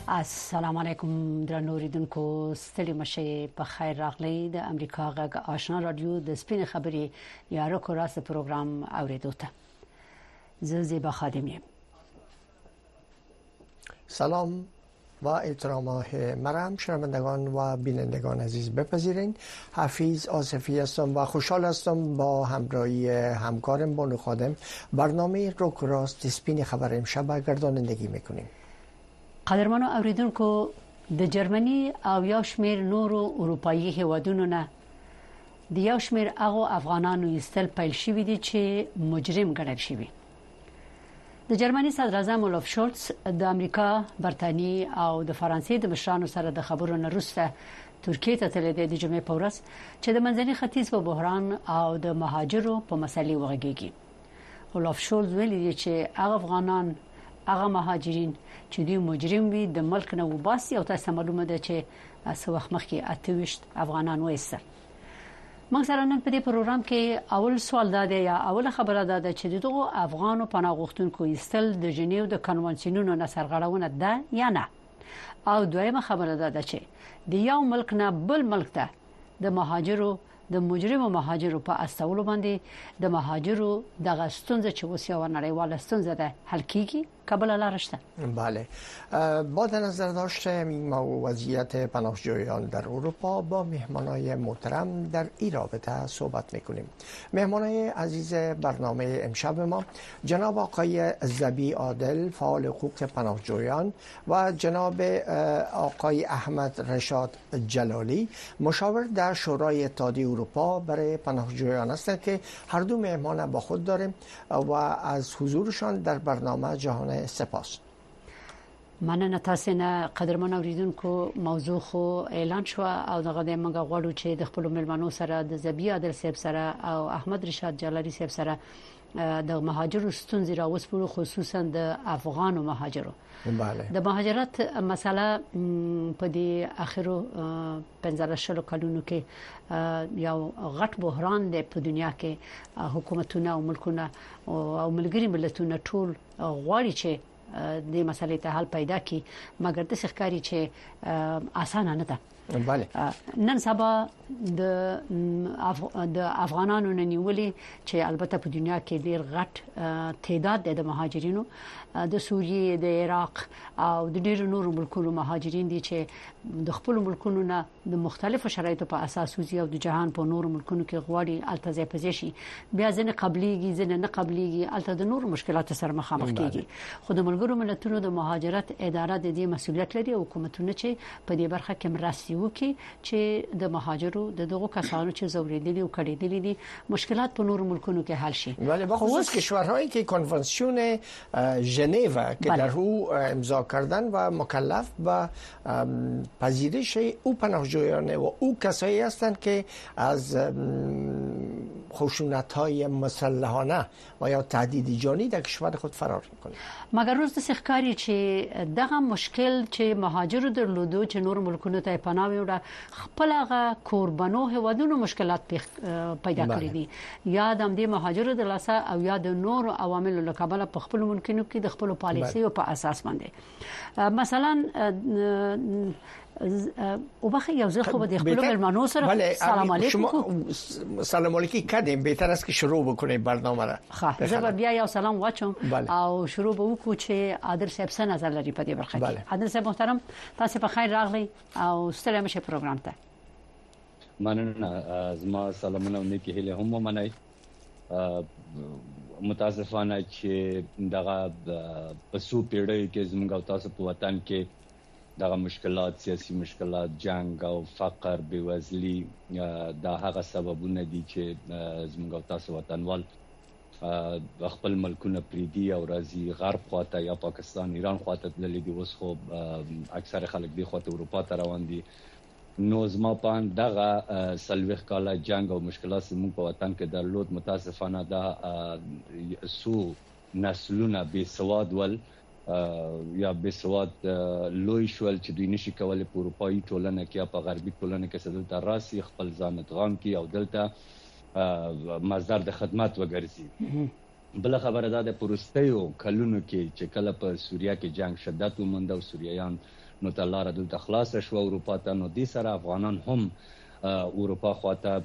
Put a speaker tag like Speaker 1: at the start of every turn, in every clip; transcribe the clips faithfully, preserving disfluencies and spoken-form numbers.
Speaker 1: السلام علیکم درنو اوریدونکو ستړي مشه په خیر راغلی د امریکا غږ آشنا رادیو د سپین خبري یا رکو راس پروګرام اوریدو ته زه زیبا خادم یم.
Speaker 2: سلام و احترام مرام شنوندگان و بینندگان عزیز بپذیرین. حفیظ آصفی هستم و خوشحال هستم با همراهی همکارم بانو خادم برنامه رک راست سپین خبر امشب گردانندگی میکنیم.
Speaker 1: قدرمنو اوریدونکو د جرمني او یو شمېر نورو اروپאי هیوادونو نه د یو شمېر هغه افغانانو ایستل پیل شوی دي چې مجرم ګڼل شوی. د جرمني صدر اعظم اولف شولټس د امریکا، برتانیې او د فرانسې د مشرانو سره د خبرو نه وروسته ترکیه ته تللی دی د جمعې په ورځ چې د منځني ختیځ په بحران او د مهاجرو په مسلې وغږیږي. اولف شولټس ویلي چې هغه افغانان هغه مهاجرین چې دوی مجرم وي د ملک نه وباسي او تاسو معلومه ده چې څو وخت مخکې اتهویشت افغانان وایسته. موږ سره نن په دې پروګرام کې اول سوال دا دی یا اول خبره دا ده چې دغه افغانو پناه غوښتونکو ایستل د جنیو د کنوانسیونونو نه سرغړونه ده یا نه، او دویمه خبره دا ده چې د یو ملک نه بل ملک ته د مهاجرو د مجرم مهاجرو په استولو باندې د مهاجرو د غستونځ چې وسیو نړیواله ستونزه ده حل کیږي قبل لارشته.
Speaker 2: بله، با در نظر داشته وضعیت پناهجویان در اروپا با مهمانای محترم در این رابطه صحبت میکنیم. مهمانای عزیز برنامه امشب ما جناب آقای زبی عادل فعال حقوق پناهجویان و جناب آقای احمد رشاد جلالی مشاور در شورای اتحادیه اروپا برای پناهجویان هستند که هر دو مهمان با خود داریم و از حضورشان در برنامه جهان سپاس.
Speaker 1: مننه تاسو نه قدرمن اوریدونکو. موضوع خو اعلان شو او دغه د منګه غواړو چې د خپل ملمنو سره د زبی عادل صاحب سره او احمد رشاد جلالی صاحب سره د مهاجرو ستونزې راوسپړو، خصوصا د افغانو مهاجرو.
Speaker 2: بله.
Speaker 1: د مهاجرت مسله په دې اخرو پنځه شلو کلونو کې یو غټ بحران دی په دنیا کې. حکومتونه او ملکونه او ملګری ملتونه ټول غواړي چې د مسلې ته حل پیدا کړي، مګر د ښکاری چې اسانه نه ده.
Speaker 2: بله.
Speaker 1: نن سبا د د افغانانو نیولې چې البته په دنیا کې ډیر غټ تعداد د مهاجرینو د سوریې، د عراق او د ډیرو نورو ملکونو مهاجرین دي چې د خپل ملکونو نه د مختلفو شرایطو په اساس وزي او د جهان په نورو ملکونو کې غواړي التزام پزشي بیا ځنه قبليږي ځنه نه قبليږي، الته د نورو مشکلاتو سره مخامخ کیږي. خو د ملګرو ملتونو د مهاجرت اداره د دې مسولیت لري او حکومتونه چې په دې برخه کې مرستي وکړي چې د مهاجرو د دغو کسانو چې زوریدلي او کړيدلي دي مشکلات په نورو ملکونو کې حل شي.
Speaker 2: ولی با خصوص کشورهایی که کنوانسیون ژنو که در او امضا کردن و مکلف به پذیرش او پناهجویان و او کسایی هستند که از خشونت‌های مسلحانه و یا تهدید جانی در کشور خود فرار می‌کنند.
Speaker 1: مګر روز د ښکاری چې دغه مشکل چې مهاجرو درلودو چې نور ملکونو ته پناه وړه خپل هغه قربانو هوادونو مشکلات پیدا کړی دي، یا د دې مهاجرو د لاسه او یا د نور عواملو له کبله په خپل ممکنو کې د خپل پالیسي او په اساس باندې مثلا او بخیر یو ځل خو به د خپل ملمنو سره سلام علیکم
Speaker 2: سلام علیکم کردیم. بهتر است که شروع بکنیم برنامه را.
Speaker 1: خب زه بیا یو سلام واچوم او شروع به وکړو چې عادل صاحب څه نظر لري په دې برخه کې. عادل صاحب محترم تاسو په خیر راغلی او ستړي مشه پروګرام ته.
Speaker 3: مننه. زما سلامونه او نیکی هیله هم ومنئ. متاسفانه چې دغه په سو پیړۍ کې زموږ او تاسو په وطن کې دغه مشکلات، سیاسي مشکلات، جنگ او فقر، بیوزلی دا هغه سببونه دي چې زموږ او تاسو وطنوال خپل ملکونه پریدي او راځي غرب خواته یا پاکستان، ایران خواته تللي دي. اوس خو اکثر خلک دی خواته اروپا ته روان دي. نو زما په دغه سلويخ کاله جنگ او مشکلات زموږ په وطن کې درلود. متاسفانه دا سو نسلونه بے سواد ول یا بے سواد لوی شول چې دوی نشي کولای په اروپאי ټولنه کې یا په غربي ټولنه کې سدلته راسي خپل ځان ادغام کی او دلته مصدر د خدمات وګرځي. بل خبره ده د پروستیو کلونو کې چې کله په سوریه کې جنگ شدت ومنده او سوریایان نو تلاره دلته خلاص شو اروپا ته. نو دې سره افغانان هم اروپا خواته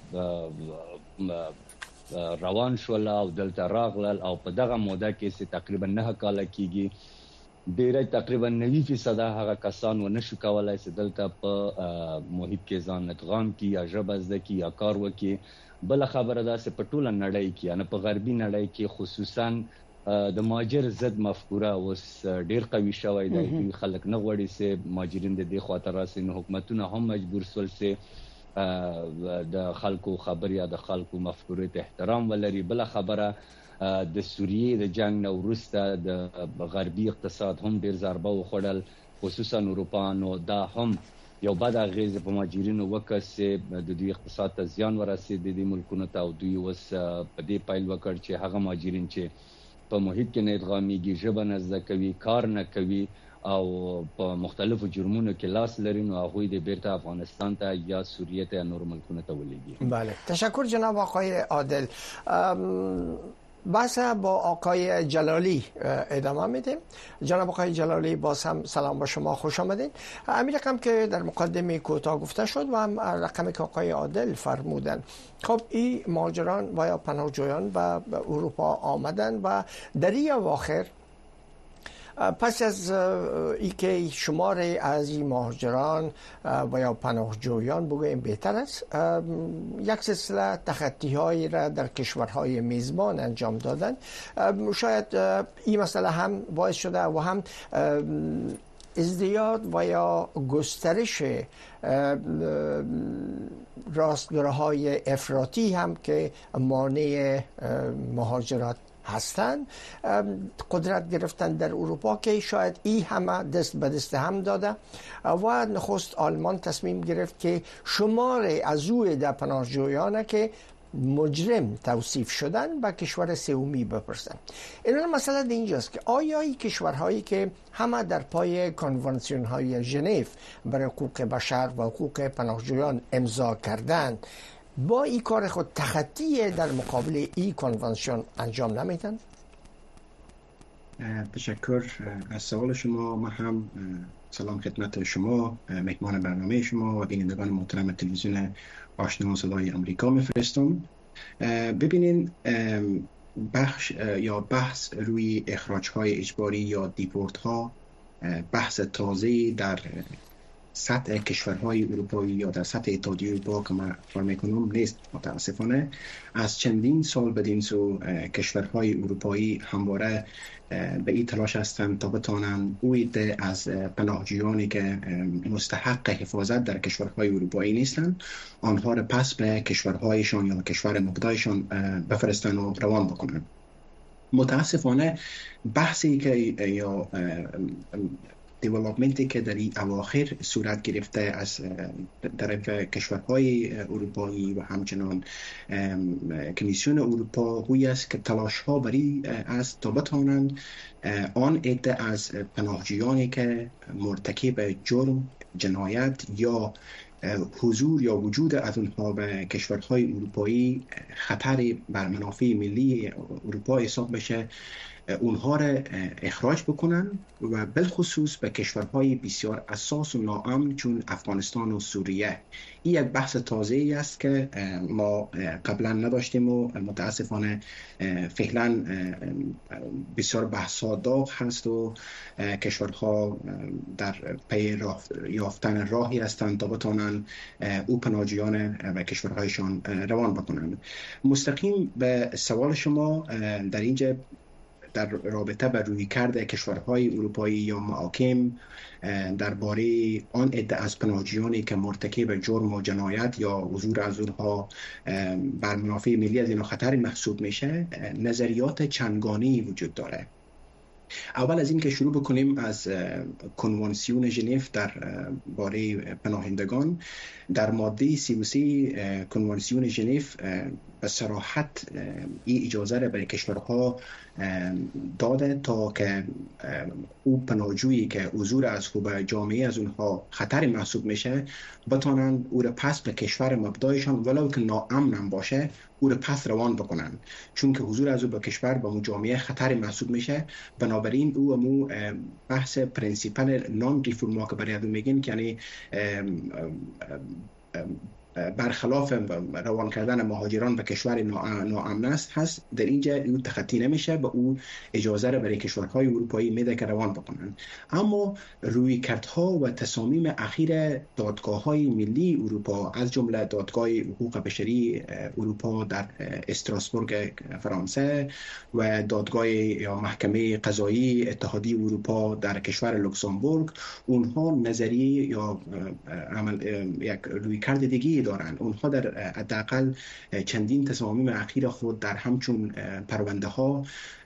Speaker 3: روان شول او دلته راغلل او په دغه موده کې تقریبا نه کال کېږي ډیره تقریبا نوي فیصد هغه کسان و نشو کولای چې دلته په محیط کې ځان ادغام کی یا ژبه زده کی یا کار وکي. بل خبره ده چې په ټوله نړۍ کې نه په غربي نړۍ کې خصوصا د مهاجر ضد مفکوره اوس ډیر قوي شوی دی. خلک نه غواړي چې مهاجرین د دې خاطر راسي، نو حکومتونه هم مجبور سول چې د خلکو خبر یا د خلکو مفکورې ته احترام ولري. بل خبره د سوریې د جنگ نو وروسته د غربي اقتصاد هم ډیر ضربه وخوړل، خصوصا اروپانو. دا هم یو بد اغیز په مهاجرینو وکړ چې د دوی اقتصاد ته زیان ورسید د ملکونو ته، او دوی اوس په دې پایل وکړ چې هغه مهاجرین چې په محیط کې نه ادغامیږي، ژبه نه زده کوي، کار نه کوي او په مختلفو جرمونو کې لاس لري، نو هغوی د بیرته افغانستان ته یا سوریه ته یا نور ملکونو ته ولیږي.
Speaker 2: بله، تشکر جناب آقای عادل. بحث با آقای جلالی ادامه میدیم. جناب آقای جلالی باز هم سلام با شما، خوش آمدین. همین رقم که در مقدمه کوتاه گفته شد و هم رقمی که آقای عادل فرمودن، خب این مهاجران و یا پناهجویان به اروپا آمدن و در این اواخر پس از ای که شمار از این مهاجران و یا پناهجویان بگوییم بهتر است، یک سلسله تخطی‌هایی را در کشورهای میزبان انجام دادن. شاید این مسئله هم باعث شده و هم ازدیاد و یا گسترش راستگراهای افراطی هم که مانع مهاجرت هستند قدرت گرفتن در اروپا، که شاید این همه دست به دست هم داده و نخست آلمان تصمیم گرفت که شمار از او در پناهجویان که مجرم توصیف شدن به کشور سومی بپرسن. این مسئله در اینجاست که آیا این کشورهایی که همه در پای کنوانسیون های ژنو برای حقوق بشر و حقوق پناهجویان امضا کردند، با این کار خود تخطی در مقابل این کنوانسیون انجام نمیدن؟
Speaker 4: تشکر از سوال شما. من هم سلام خدمت شما، مهمان برنامه شما و بینندگان محترم تلویزیون آشنا صدای آمریکا میفرستم. ببینین، بخش یا بحث روی اخراج های اجباری یا دیپورت ها بحث تازه‌ای در سطح کشورهای اروپایی یا در سطح اتحادیه اروپا که من فکر می‌کنم نیست. متاسفانه از چندین سال بدین سو کشورهای اروپایی همواره به این تلاش هستند تا بتوانند او عده از پناهجویانی که مستحق حفاظت در کشورهای اروپایی نیستند آنها را پس به کشورهایشان یا کشور مبدأشان بفرستند و روان بکنند. متاسفانه بحثی که یا دیولپمنتی که در این اواخر صورت گرفته از طرف کشورهای اروپایی و همچنان کمیسیون اروپا هوی است که تلاش ها بری است تا بتوانند آن عده از پناهجویانی که مرتکب جرم، جنایت یا حضور یا وجود از اونها به کشورهای اروپایی خطر بر منافع ملی اروپا حساب بشه، اونها را اخراج بکنن و بالخصوص به کشورهای بسیار حساس و ناامن چون افغانستان و سوریه. این یک بحث تازه‌ای است که ما قبلا نداشتیم و متاسفانه فعلا بسیار بحث‌ها داغ هست و کشورها در پی یافتن راهی هستند تا بتوانند او پناهجویان و کشورهایشان روان بکنند. مستقیم به سوال شما، در اینجا در رابطه به رویکرد کشورهای اروپایی یا محاکم درباره آن عده از پناهجویانی که مرتکب جرم و جنایت یا حضور از اونها بر منافع ملی از اینها خطر محسوب میشه، نظریات چندگانه‌ای وجود داره. اول از این که شروع بکنیم از کنوانسیون ژنو در باره پناهندگان، در ماده سی و سه کنوانسیون ژنو به صراحت این اجازه را برای کشورها داده تا که او پناهجویی که حضور از خوب جامعه از اونها خطر محسوب میشه بتوانند او را پس به کشور مبدأشان ولو که ناامن باشه او را پس روان بکنن، چون که حضور از او به کشور با اون جامعه خطر محسوب میشه. بنا بنابراین او مو بحث پرینسیپل نان ریفورما که برای ادو میگن که یعنی برخلاف روان کردن مهاجران به کشور ناامن است هست، در اینجا او تخطی نمیشه، به او اجازه را برای کشورهای اروپایی میده که روان بکنن. اما رویکردها و تصامیم اخیر دادگاه‌های ملی اروپا از جمله دادگاه حقوق بشری اروپا در استراسبورگ فرانسه و دادگاه یا محکمه قضایی اتحادیه اروپا در کشور لوکزامبورگ، اونها نظریه یا عمل یک رویکرد دیگه دارند. اونها در حداقل چندین تصامیم اخیر خود در همچون پرونده ها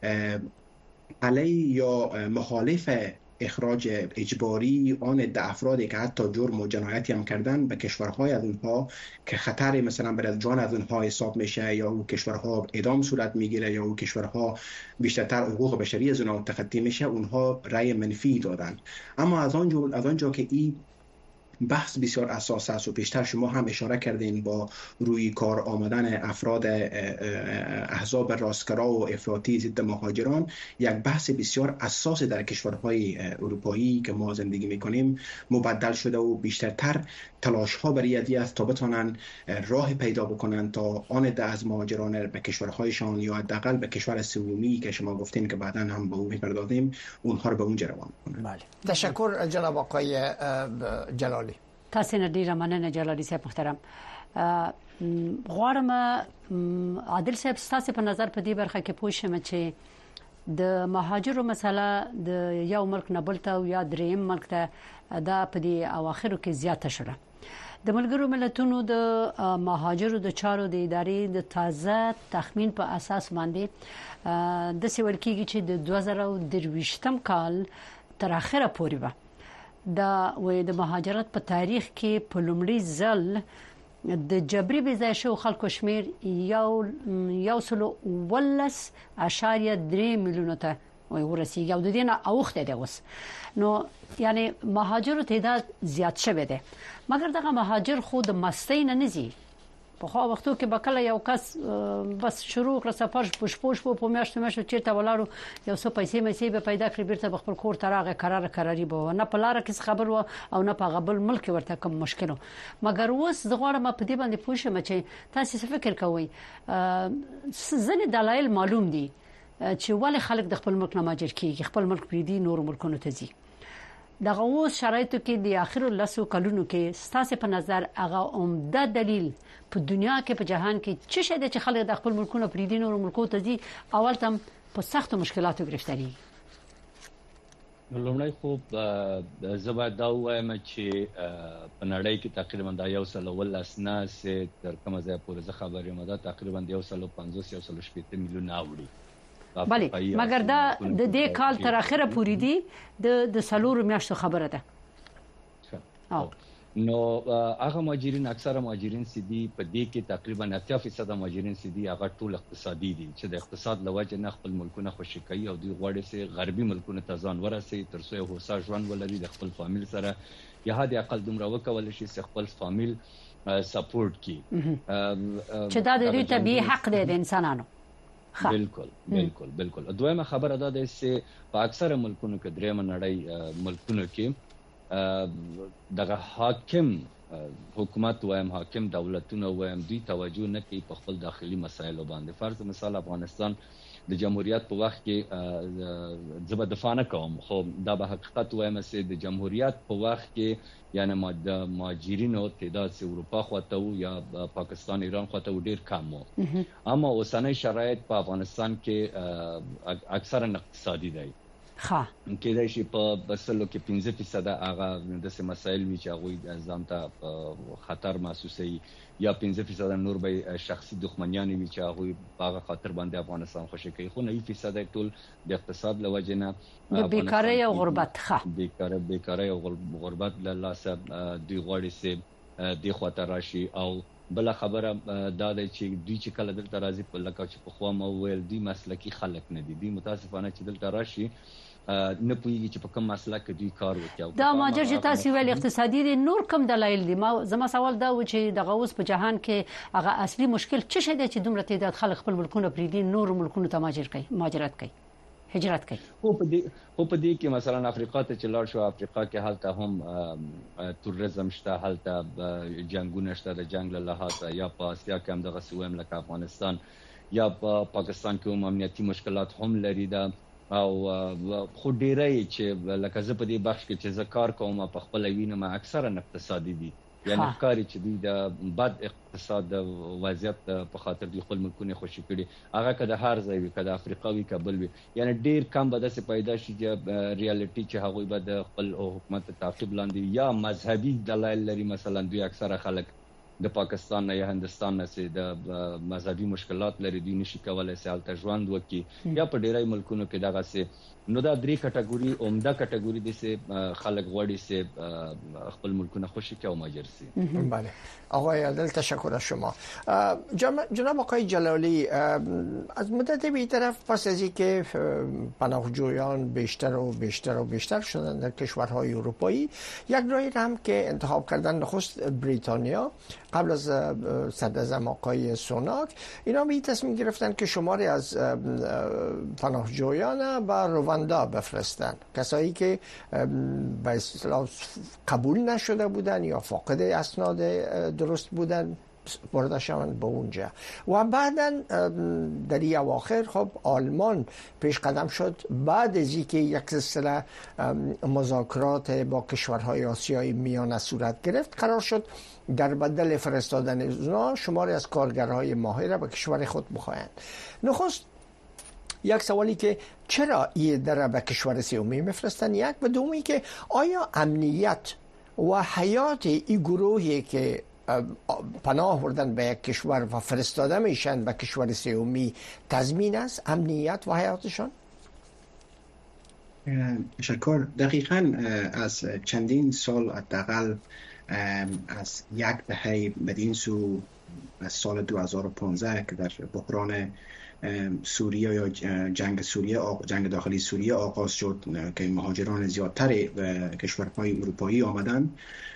Speaker 4: علیه یا مخالف اخراج اجباری آن ده افرادی که حتی جرم و جنایتی هم کردن به کشورهای از اونها که خطر مثلا برای جان از اونها حساب میشه یا او کشورها اعدام صورت میگیره یا او کشورها بیشتر حقوق بشری از اونها تخطی میشه، اونها رأی منفی دادن. اما از آنجا از آنجا که این بحث بسیار اساس است و پیشتر شما هم اشاره کردین با روی کار آمدن افراد احزاب راستگرا و افراطی ضد مهاجران، یک بحث بسیار اساس در کشورهای اروپایی که ما زندگی میکنیم مبدل شده و بیشترتر تلاش ها برای ادی است تا بتونن راه پیدا بکنن تا آن ده از مهاجران به کشورهایشان یا حداقل به کشور سومی که شما گفتین که بعداً هم به اون میپردازیم اونها رو به اونجا روان کنن.
Speaker 2: بله، تشکر جناب آقای جلالی.
Speaker 1: تاسو نه ډیره مننه جلالي صاحب محترم. غواړم عادل صاحب تاسو په نظر په دې برخه کې پوه شم چې د مهاجرو مسله د یو ملک نه بل ته یا دریم ملک ته دا په دې اواخرو کې زیاته شوه. د ملګرو ملتونو د مهاجرو د چارو د ادارې د تازه تخمین په اساس باندې د سیول کېږي چې د دوه زره درویشتم کال تر اخره پورې به دا وې د مهاجرت په تاریخ کې په لومړي ځل د جبري بيځای شو خلکو شمیر یو یو سلو ولس اشاریه درې میلیونه ته ورسیږي او د دې نه اوخته دی اوس. نو یعنی مهاجرو تعداد زیات شوه دی، مګر دغه مهاجر خود مستی نه نزي. په خو وختو کې بکله یو کس بس شروع کړ سفر پوش پوش په میاشتو میاشتو چیرته ولاړو یو څه پیسې مې به پیدا کړې بیرته خپل کور تراغه قرار قراری به نه پلار کې خبر و او نه په غبل ملک ورته کوم مشکل. مګر اوس زغړم په دې باندې پوښم چې تاسو څه فکر کوئ؟ ځنې دلایل معلوم دي چې ولې خلک د خپل ملک نه مهاجر کیږي، خپل ملک پریدي نور ملکونو ته ځي. دغه اوس شرایطو کې د اخر لاسو کلونو کې ستاسو په نظر هغه عمده دلیل په دنیا کې په جهان کې څه شي چې خلک د خپل ملکونو پریدي نور ملکونو ته ځي اول تم په سخت مشکلاتو گرفتاری؟
Speaker 3: لومړی خو زبا دا وایم چې په نړۍ کې تقریبا د یو سل ولس نه سه تر کومه ځای پورې خبرې مده تقریبا د یو سل پنځوس یو سل شپږ میلیون اوړي.
Speaker 1: بله، مګر دا د دې کال تر اخره پوری دي د د سلور میاشتو خبره ده.
Speaker 3: نو هغه مهاجرین اکثره مهاجرین سیدي په دې کې تقریبا اتیا فیصد مهاجرین سیدي هغه ټول اقتصادي دي چې د اقتصاد لوجه نه خپل ملکونه خوشی کوي او دوی غواړي چې غربي ملکونه ته ځان ورسي تر څو یو هوسا ژوند ولري د خپل فامیل سره یا هدا اقل دومره وکول شي چې خپل فامیل سپورټ کی
Speaker 1: چې دا د دوی طبيعي حق دی د انسانانو.
Speaker 3: بالکل بالکل بالکل. دویمه خبره ده چې په اکثره ملکونو کې درېمه نړۍ ملکونو کې دغه حاکم حکومت وایم حاکم دولتونه وایم دوی توجه نه کوي په خپل داخلي مسایلو باندې. فرض مثال افغانستان د جمهوریت په وخت کې زبر دفاع نه کوم خو دا به حقیقت وایم چې د جمهوریت په وخت کې یعنی د مهاجرینو تعداد سي اروپا خواته یا پاکستان ایران خواته ډیر کم وو، اما اوسنۍ شرایط په افغانستان کې اکثرا اقتصادي دی.
Speaker 1: ها
Speaker 3: کېدای شي په بسلو کې پنځه فیصد هغه د سه مسایل وی چې هغه ځان ته خطر محسوسي یا پنځه فیصد نور به شخصي دښمنیان وی چې هغه په خاطر باندې افغانستان خوشی کوي، خو نه فیصد ټول د اقتصاد لوجه نه
Speaker 1: د بیکاری او غربت ښه
Speaker 3: بیکاری بیکاری او غربت له لاسه دوی غواړي چې د خاطر راشي. او بل خبره دا ده چې دوی چې کله دلته راځي په لکه چې په خوا مو ویل دوی مسلکی خلک نه دي، دوی متاسفانه چې دلته راشي نه پوهیږي چې په کوم مسله کې دوی کار وکړي.
Speaker 1: دا ماجر چې تاسو ویل اقتصادي دي، نور کوم دلایل دي؟ ما زما سوال دا و چې دغه اوس په جهان کې هغه اصلي مشکل څه شي دی چې دومره تعداد خلک خپل ملکونه پریدي نور ملکونو ته مهاجر کوي مهاجرت کوي؟ هجرت کوي.
Speaker 3: خو په دې خو په دې کې مثلا افریقا ته چې لاړ شو، افریقا کې حالته هم تورزم شته، حالته جنگونه شته د جنگ له لحاظه، یا په اسیا کې هم دغه سویم لکه افغانستان یا په پاکستان کې هم امنیتي مشکلات هم لري دا، او خو ډیری چې لکه زه په دې بخش کې چې زه کار کوم په خپل وینم اکثرا اقتصادي دي، یعنی ښکاري چې دوی د بد اقتصاد د وضعیت په خاطر د خپل ملکونه خوشي کړي، هغه که د هر ځای وي، که د افریقا وي، که بل وي، یعنی ډیر کم به داسې پیدا شي چې ریالټي چې هغوی به د خپل حکومت تعقیب لاندې یا مذهبي دلایل لري. مثلا دوی اکثره خلک د پاکستان نه یا هندستان نه سي د مذهبي مشکلات لري، دوی نشي کولای چې هلته ژوند وکړي، یا په ډیری ملکونو کې دغه سي. نو دا درې کټګوري عمده کټګوري دي چې خلک غواړي چې خپل ملکونه خوشي کړي او مهاجر شي.
Speaker 2: بله آقای عادل، تشکر از شما. جناب آقای جلالی، از مدت بی‌طرف پس از اینکه پناهجویان بیشتر و بیشتر و بیشتر شدن در کشورهای اروپایی، یک راهی هم که انتخاب کردن نخست بریتانیا قبل از صدراعظم آقای سوناک، اینا به این تصمیم گرفتن که شماری از پناهجویان به رواندا بفرستن، کسایی که به اصطلاح قبول نشده بودن یا فاقد اسناد درست بودن وارد شوند به اونجا. و بعدا در این اواخر خب آلمان پیش قدم شد، بعد از اینکه یک سلسله مذاکرات با کشورهای آسیایی میانه صورت گرفت، قرار شد در بدل فرستادن اونا شماری از کارگرهای ماهر به کشور خود بخواهند. نخست یک سوالی که چرا این در به کشور سومی میفرستن، یک، و دومی که آیا امنیت و حیات این گروهی که پناه بردن به یک کشور و فرستاده میشن به کشور سومی تضمین است، امنیت و حیاتشان؟
Speaker 4: تشکر. دقیقاً از چندین سال حداقل از یک دهه بدین سو، از سال دو هزار و پانزده که در بحران سوریه یا جنگ سوریه جنگ داخلی سوریه آغاز شد که مهاجران زیادتر به کشورهای اروپایی آمدن،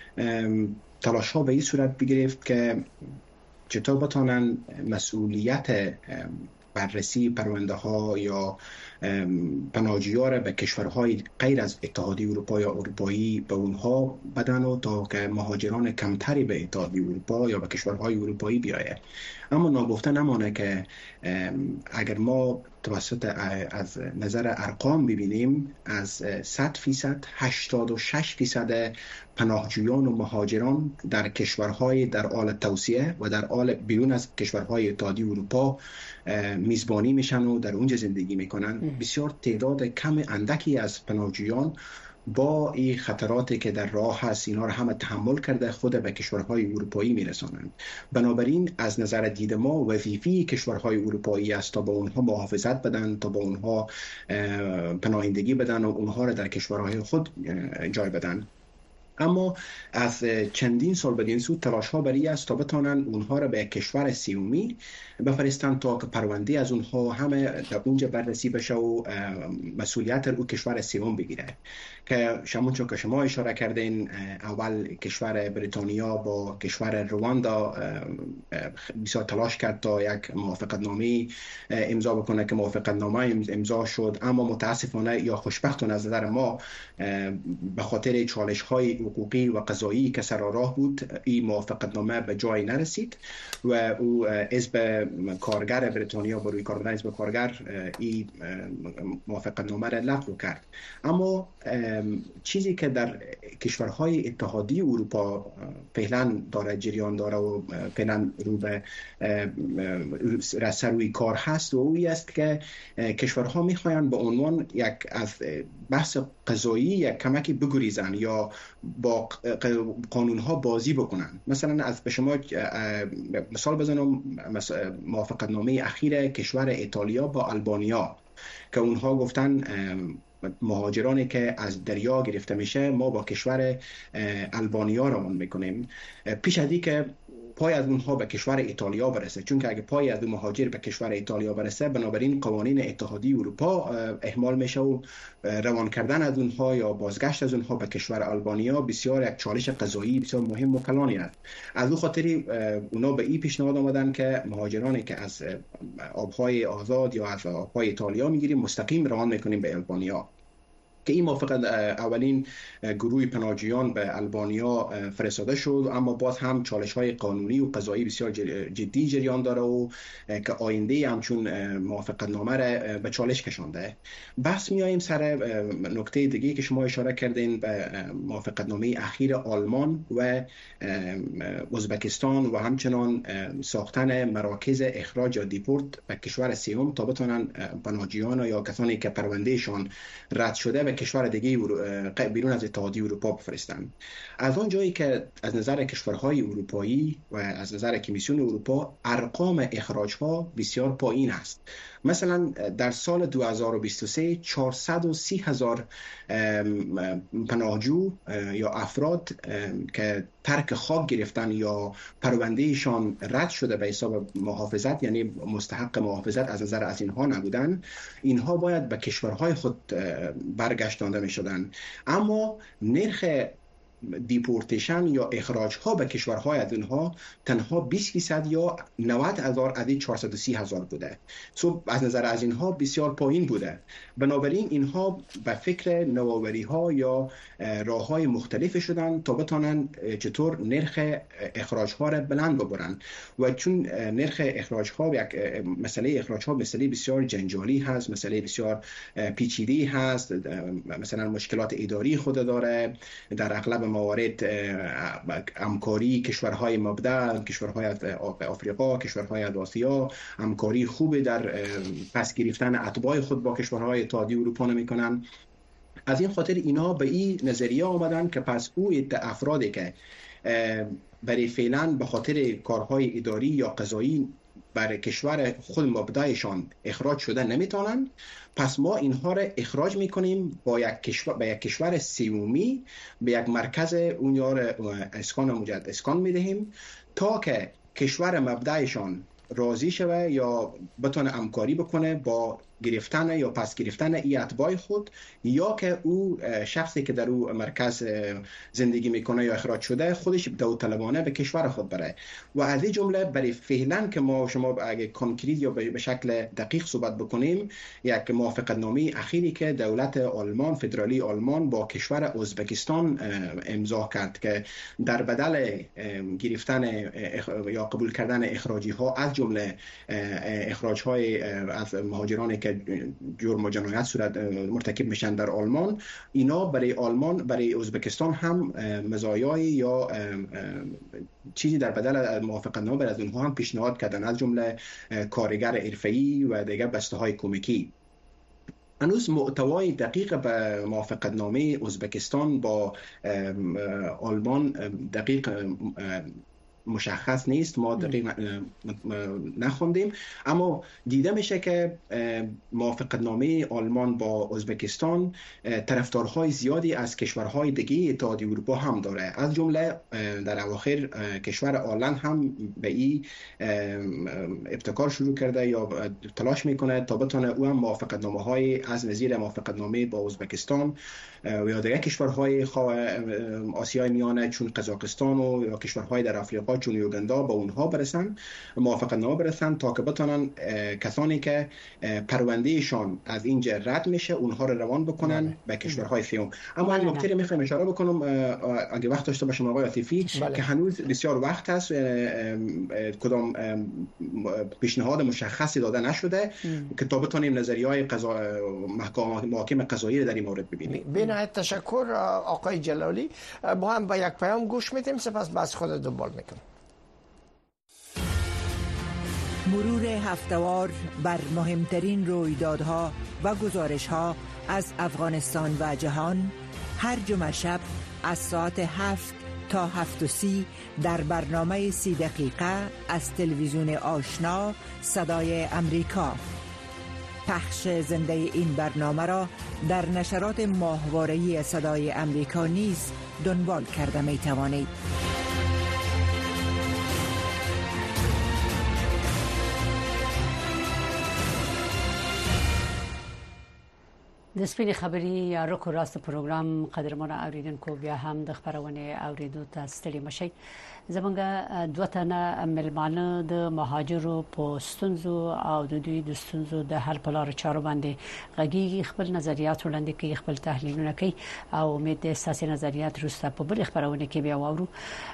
Speaker 4: تلاش ها به این صورت بگرفت که چطور بتانن مسئولیت بررسی پرونده ها یا پناهجویان را به کشورهای غیر از اتحادیه اروپا یا اروپایی به اونها بدن و تا که مهاجران کمتری به اتحادیه اروپا یا به کشورهای اروپایی بیاید. اما ناگفته نمانه که اگر ما توسط از نظر ارقام ببینیم، از صد فیصد هشتاد و شش فیصد پناهجویان و مهاجران در کشورهای در حال توسعه و در حال بیرون از کشورهای اتحادیه اروپا میزبانی میشن و در اونجا زندگی میکنن. بسیار تعداد کم اندکی از پناهجویان با این خطراتی که در راه هست اینا رو همه تحمل کرده خود به کشورهای اروپایی میرسانند. بنابراین از نظر دید ما وظیفه کشورهای اروپایی است تا به اونها محافظت بدن، تا به اونها پناهندگی بدن و اونها رو در کشورهای خود جای بدن. اما از چندین سال بدین سو تلاش ها بری است تا بتانن اونها را به کشور سومی بفرستن تا که پرونده از اونها همه در اونجا بررسی بشه و مسئولیت او کشور سوم بگیره. که شما چون که شما اشاره کردین، اول کشور بریتانیا با کشور رواندا بسیار تلاش کرد تا یک موافقت نامه امضا بکنه که موافقت نامه امضا شد، اما متاسفانه یا خوشبختانه از نظر ما به خاطر چالش های حقوقی و قضایی که سر راه بود این موافقت نامه به جای نرسید و او حزب کارگر بریتانیا با روی کار بودن حزب کارگر این موافقت نامه را لغو کرد. اما چیزی که در کشورهای اتحادیه اروپا فعلا داره جریان داره و فعلا رو به سر روی کار هست و اوی است که کشورها میخواین به عنوان یک از بحث قضایی یک کمکی بگریزن یا با قانونها بازی بکنن. مثلا از به شما مثال بزنم، موافقت نامه اخیر کشور ایتالیا با آلبانیا که اونها گفتن مهاجرانی که از دریا گرفته میشه ما با کشور آلبانیا رمان میکنیم. پیش از این که پای از اونها به کشور ایتالیا برسه، چون که اگه پای از مهاجر به کشور ایتالیا برسه بنابراین قوانین اتحادیه اروپا اهمال میشه و روان کردن از اونها یا بازگشت از اونها به کشور آلبانیا بسیار یک چالش قضایی بسیار مهم و کلانی است. از اون خاطر اونا به این پیشنهاد آمدن که مهاجرانی که از آبهای آزاد یا از آبهای ایتالیا میگیریم مستقیم روان میکنیم به آلبانیا، که این موافقت اولین گروه پناهجویان به آلبانیا فرستاده شد، اما باز هم چالش های قانونی و قضایی بسیار جدی جریان داره و که آینده همچون موافقت نامه را به چالش کشانده. بحث میاییم سر نکته دیگه که شما اشاره کردین به موافقت نامه اخیر آلمان و ازبکستان و همچنان ساختن مراکز اخراج یا دیپورت به کشور سوم تا بتونن پناهجویان یا کسانی که پروندهشان رد شده به کشور دیگه بیرون از اتحادیه اروپا بفرستن. از آن جایی که از نظر کشورهای اروپایی و از نظر کمیسیون اروپا ارقام اخراج‌ها بسیار پایین است. مثلا در سال دو هزار و بیست و سه چهارصد و سی هزار پناهجو یا افراد که ترک خاک گرفتن یا پروندهشان رد شده به حساب محافظت، یعنی مستحق محافظت از نظر از اینها نبودن، اینها باید به کشورهای خود برگشتانده می شدن. اما نرخ دیپورتیشن یا اخراج ها به کشورهای از اونها تنها بیست فیصد یا نود هزار عدد چهارصد و سی هزار بوده. سو از نظر از اینها بسیار پایین بوده. بنابراین اینها به فکر نوآوری ها یا راه های مختلف شدن تا بتونن چطور نرخ اخراج ها را بلند ببرن. و چون نرخ اخراج ها یک مسئله اخراج ها مسئله بسیار جنجالی هست، مسئله بسیار پیچیده هست، مثلا مشکلات اداری خود داره، در اغلب موارد همکاری کشورهای مبدأ، کشورهای آفریقا، کشورهای آسیا همکاری خوب در پس گرفتن اتباع خود با کشورهای اتحادیه اروپا نمی‌کنن. از این خاطر اینا به این نظریه آمدن که پس او افرادی که برای فعلا به خاطر کارهای اداری یا قضایی برای کشور خود مبدأشان اخراج شده نمیتونن، پس ما اینها را اخراج میکنیم با یک کشور به یک کشور سومی، به یک مرکز اونجا را اسکان مجدد اسکان میدهیم تا که کشور مبدأشان راضی شوه یا بتونه همکاری بکنه با گرفتن یا پس گرفتن ای اتباع خود، یا که او شخصی که در او مرکز زندگی میکنه یا اخراج شده خودش داوطلبانه به کشور خود بره. و از این جمله برای فعلا که ما شما اگه کانکریت یا به شکل دقیق صحبت بکنیم، یک موافقت نامه اخیری که دولت آلمان، فدرالی آلمان با کشور ازبکستان امضا کرد که در بدل گرفتن یا قبول کردن اخراجی ها از جمله اخراج های از مهاجرانی که جرم و جنایت صورت مرتکب میشن در آلمان، اینا برای آلمان برای ازبکستان هم مزایای یا چیزی در بدل موافقت نامه از اونها هم پیشنهاد کردن، از جمله کارگر حرفه‌ای و دیگر بسته های کمکی. هنوز محتوای دقیق به موافقت نامه ازبکستان با آلمان دقیق مشخص نیست، ما دقیق نخوندیم، اما دیده میشه که موافقت نامه آلمان با ازبکستان طرفدارهای زیادی از کشورهای دیگه اتحادیه اروپا هم داره. از جمله در اواخر کشور آلند هم به این ابتکار شروع کرده یا تلاش میکنه تا بتونه او هم موافقت نامه های از نظیر موافقت نامه با ازبکستان و یا دیگر کشورهای آسیای میانه چون قزاقستان و یا کشورهای در آفریقا چون یوگندا با اونها برسن، موافقت نامه برسن تا که بتونن کسانی که پروندهشان از اینجا رد میشه اونها رو روان بکنن نه. به کشورهای سوم. اما این نکته رو میخوام اشاره بکنم اگه وقت داشته باشم آقای عاطفی که هنوز بسیار وقت هست، کدام پیشنهاد مشخصی داده نشده که تا بتونیم نظریه‌های قضا محاکم قضایی رو در این مورد ببینیم.
Speaker 2: بنهایت تشکر آقای جلالی. با هم با یک پیام گوش میدیم، سپس بس خود دنبال میکنم.
Speaker 5: مرور هفته‌وار بر مهمترین رویدادها و گزارش‌ها از افغانستان و جهان هر جمعه شب از ساعت هفت تا هفت و سی در برنامه سی دقیقه از تلویزیون آشنا صدای امریکا. پخش زنده این برنامه را در نشرات ماهواره‌ای صدای امریکا نیز دنبال کرده می توانید.
Speaker 1: د سپین خبري یا رکو راست پروګرام قدرمنه اوریدونکو بیا هم د خبرونه اوریدو ته ستړي مشي زمونږ دوه تنه ملمانه د مهاجرو په ستونزو او د دوی د ستونزو د حل په لار چارو باندې غږیږي خپل نظریات وړاندې کوي خپل تحلیلونه کوي او امید د اساسي نظریات روسته په بل خبرونه کې بیا وورو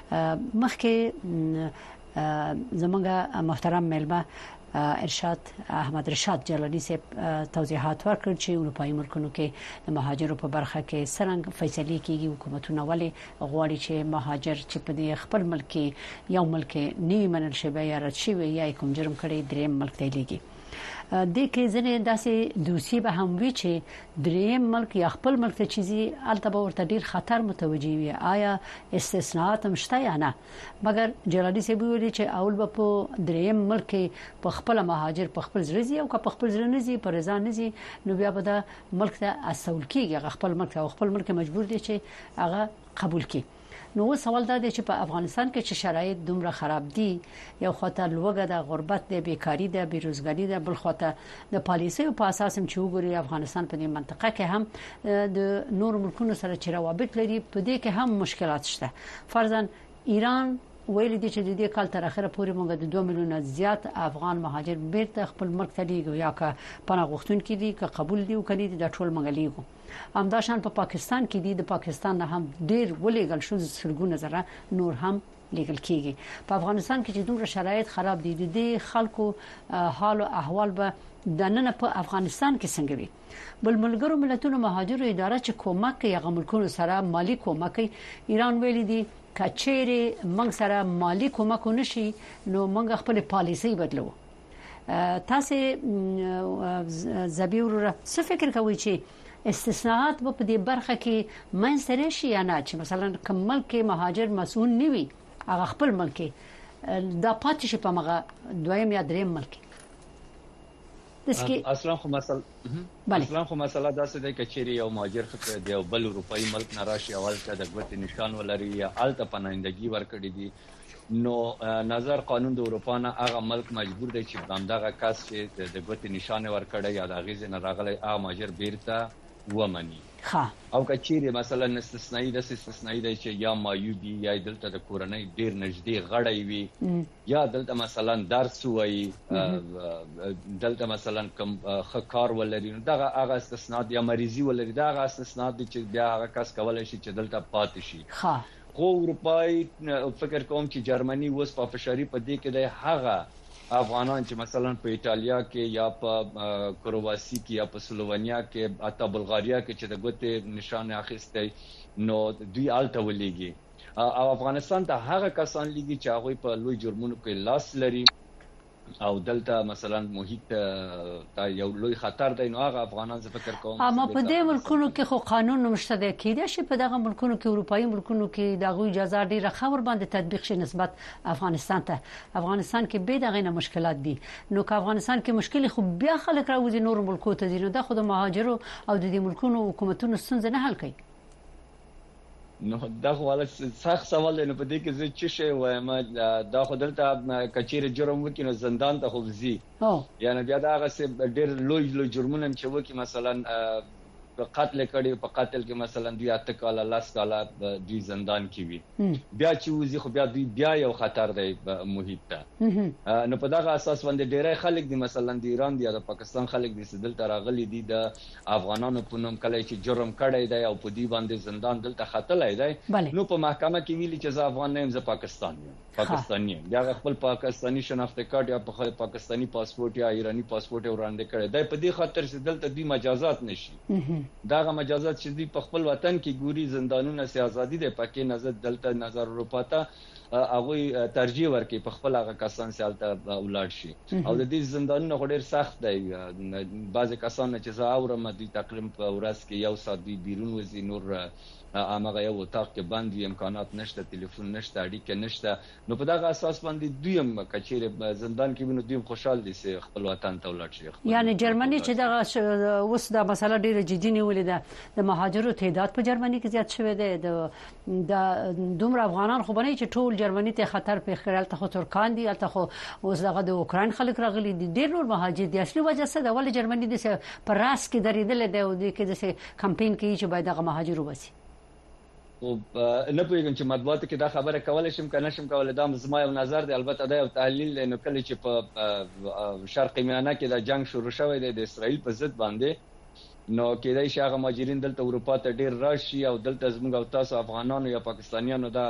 Speaker 1: مخکې زمونږ محترم ملما ارشاد احمد رشاد جلالی صاحب توضیحات ورکړ چې اروپאי ملکونو کې د مهاجرو په برخه کې څنګه فیصله کیږي حکومتونه ولې غواړي چې مهاجر چې په خپل ملک یو ملک نیو منل شوی یا رد شوی یا کوم جرم کړي دریم ملک ته لیږي د کې ځنې داسې دوسی به هم وی چې دریم ملک یا خپل ملک ته چیزي البته ورته ډیر خطر متوجي وي آیا استثناءات هم شته یا نه مګر جلالی صاحب ویلي چې اول به په دریم ملک په خپل مهاجر په خپل ځرزي او په خپل ځرنزي پر ځان نزي نو بیا به د ملک ته اصول کیږي خپل ملک او خپل ملک مجبور دي چې هغه قبول کړي نو سوال دا دی چې په افغانستان کې چې شرایط دومره خراب دي یو خاطر لوګه د غربت د بیکاری د بیروزګاری د بل خاطر د پالیسي په اساس هم چې وګوري افغانستان په دې منطقه کې هم د نور ملکونو سره چې روابط لري په دې کې هم مشکلات شته فرضاً ایران ویل دي چې د دې کال تر اخره پورې موږ د دوه میلیونه زیات افغان مهاجر بیرته خپل ملک ته لیږو یا که پناه غوښتونکي دي که قبول دي او کني د ټول موږ لیږو همداشان په پاکستان کې دي د پاکستان نه هم ډیر ولېګل شو سلګونه زره نور هم لیګل کیږي په افغانستان کې چې دومره شرایط خراب دي د خلکو حال او احوال به د نن په افغانستان کې څنګه وي بل ملګرو ملتونو مهاجرو اداره چې کومک کوي هغه ملکونو سره مالی کومک کوي ایران ویلي دي کچېره موږ سره مالی کومک نشي نو موږ خپل پالیسي بدلو تاسو زبیور څه فکر کوي چې استثناءات په دې برخه کې منځ شي یا نه چې مثلا کوم ملک مهاجر مسؤل نیوي هغه خپل ملک دا پاتې شي په مغه دویم یا دریم ملک
Speaker 3: اصلا خو مسله اصلا خو مسله دا څه ده چې چیرې یو مهاجر خو د یو بل اروپאי ملک نه راشي اول ته د ګوتې نشان ولري یا الته پناهندګي ورکړي دي نو نظر قانون د اروپا نه هغه ملک مجبور دی چې دغه کس چې د ګوتې نشان ورکړي یا د غیزه نه راغلی هغه مهاجر بیرته ومني
Speaker 1: ها
Speaker 3: او کچېره مثلا استثنایی د استثنایی د چې یا مایوبي یا دلته د کورنۍ ډیر نږدې غړی وي یا دلته مثلا درس وایي دلته مثلا کوم خکار ولري دغه هغه استثناء یا مریضي ولري دغه استثناء دي چې بیا هغه کس کولای شي چې دلته پاتې شي
Speaker 1: ها
Speaker 3: خو اروپאי فکر کوم چې جرمني وس په فشاری په دې کې د هغه افغانان چې مثلا په ایتالیا کې یا په کرواسی کې یا په سلوونیا کې اته بلغاریا کې چې د ګوتې نشانه اخیسته نو دوی آلته ولېږي او افغانستان ته هغه کسان لګي چې هغه په لوی جرمونو کې لاس لري او دلته مثلا محیط ته یو لوی خطر دی نو هغه افغانان څه فکر کوم
Speaker 1: اما په دې ملکونو کې خو قانون نشته د کېده شي په دغه ملکونو کې اروپאי ملکونو کې دغه اجازه ډیره خبر باندې تطبیق شي نسبت افغانستان ته افغانستان کې به دغه نه مشکلات دي نو که افغانستان کې مشکل خو بیا خلک راوځي نور ملکونو ته دي نو د خود مهاجرو او د دې ملکونو حکومتونو ستونزې نه حل کوي
Speaker 3: نو دا خو ول سخت سوال دی نو په دې کې زه چې شی وایم دا خو دلته کچېره جرم وکړي نو زندان ته خوځي یعنی بیا دا هغه ډېر لوی لوی جرمونه چې وکړي مثلا په قتل کړي په قتل کې مثلا دوی اته کاله لاس کاله دوی زندان کې وي بیا چې وځي خو بیا دوی بیا یو خطر دی محیط ته نو په دغه اساس باندې ډېر خلک دي مثلا د ایران دي یا د پاکستان خلک دي چې دلته راغلي دي د افغانانو په نوم کله چې جرم کړی دی او په دې باندې زندان دلته خطلای دی نو په محکمه کې ویلي چې زه افغان نه یم زه پاکستان یم پاکستاني یم بیا خپل پاکستاني شناخته کارت یا په پاکستاني پاسپورت یا ایرانی پاسپورت وړاندې کړی دی په دې خاطر چې دلته دوی مجازات نشي داغه مجازات چې دوی په خپل وطن کې ګوري زندانونه سي ازادي ده پکې نظر دلته نظر اروپا ته هغه ترجیح ورکړي په خپل هغه کسان سالته ولاړ شي او د دې زندانونو ډېر سخت دی بعضی کسان چې زه اورم د تقریبا په ورځ کې یو ساعت دی بیرون وځي نور امغه یو وطاق کې باندې امکانات نشته ټلیفون نشته اړیکه نشته نو په دغه اساس باندې دویم کچېره زندان کې ونو دویم خوشحال دي چې خپل وطن ته ولاړ شي
Speaker 1: یعنی جرمني چې دغه اوس د مسله ډیره جدي نیولې ده د مهاجرو تعداد په جرمني کې زیات شوی دی د دومره افغانان خو باندې چې ټول جرمني ته خطر په خیال ته ترکان دي الته خو اوس دغه د اوکرين خلک راغلي دي ډېر نور مهاجر دي اصلي وجه څه ده ولې جرمني د پر راس کې درېدل دی او د کې د کمپاین کې چې باید دغه مهاجر وبسي
Speaker 3: او نه پوهیږم چې مطبوعات کې دا خبره کولای شم کنه شم کولای دا زما یو نظر دی البته دا یو تحلیل نو کله چې په شرق میانه کې د جنگ شروع شوی دی د اسرائیل په ضد باندې نو کېدای شي هغه مهاجرین دلته اروپا ته ډیر راشي او دلته زموږ او تاسو افغانانو یا پاکستانیانو دا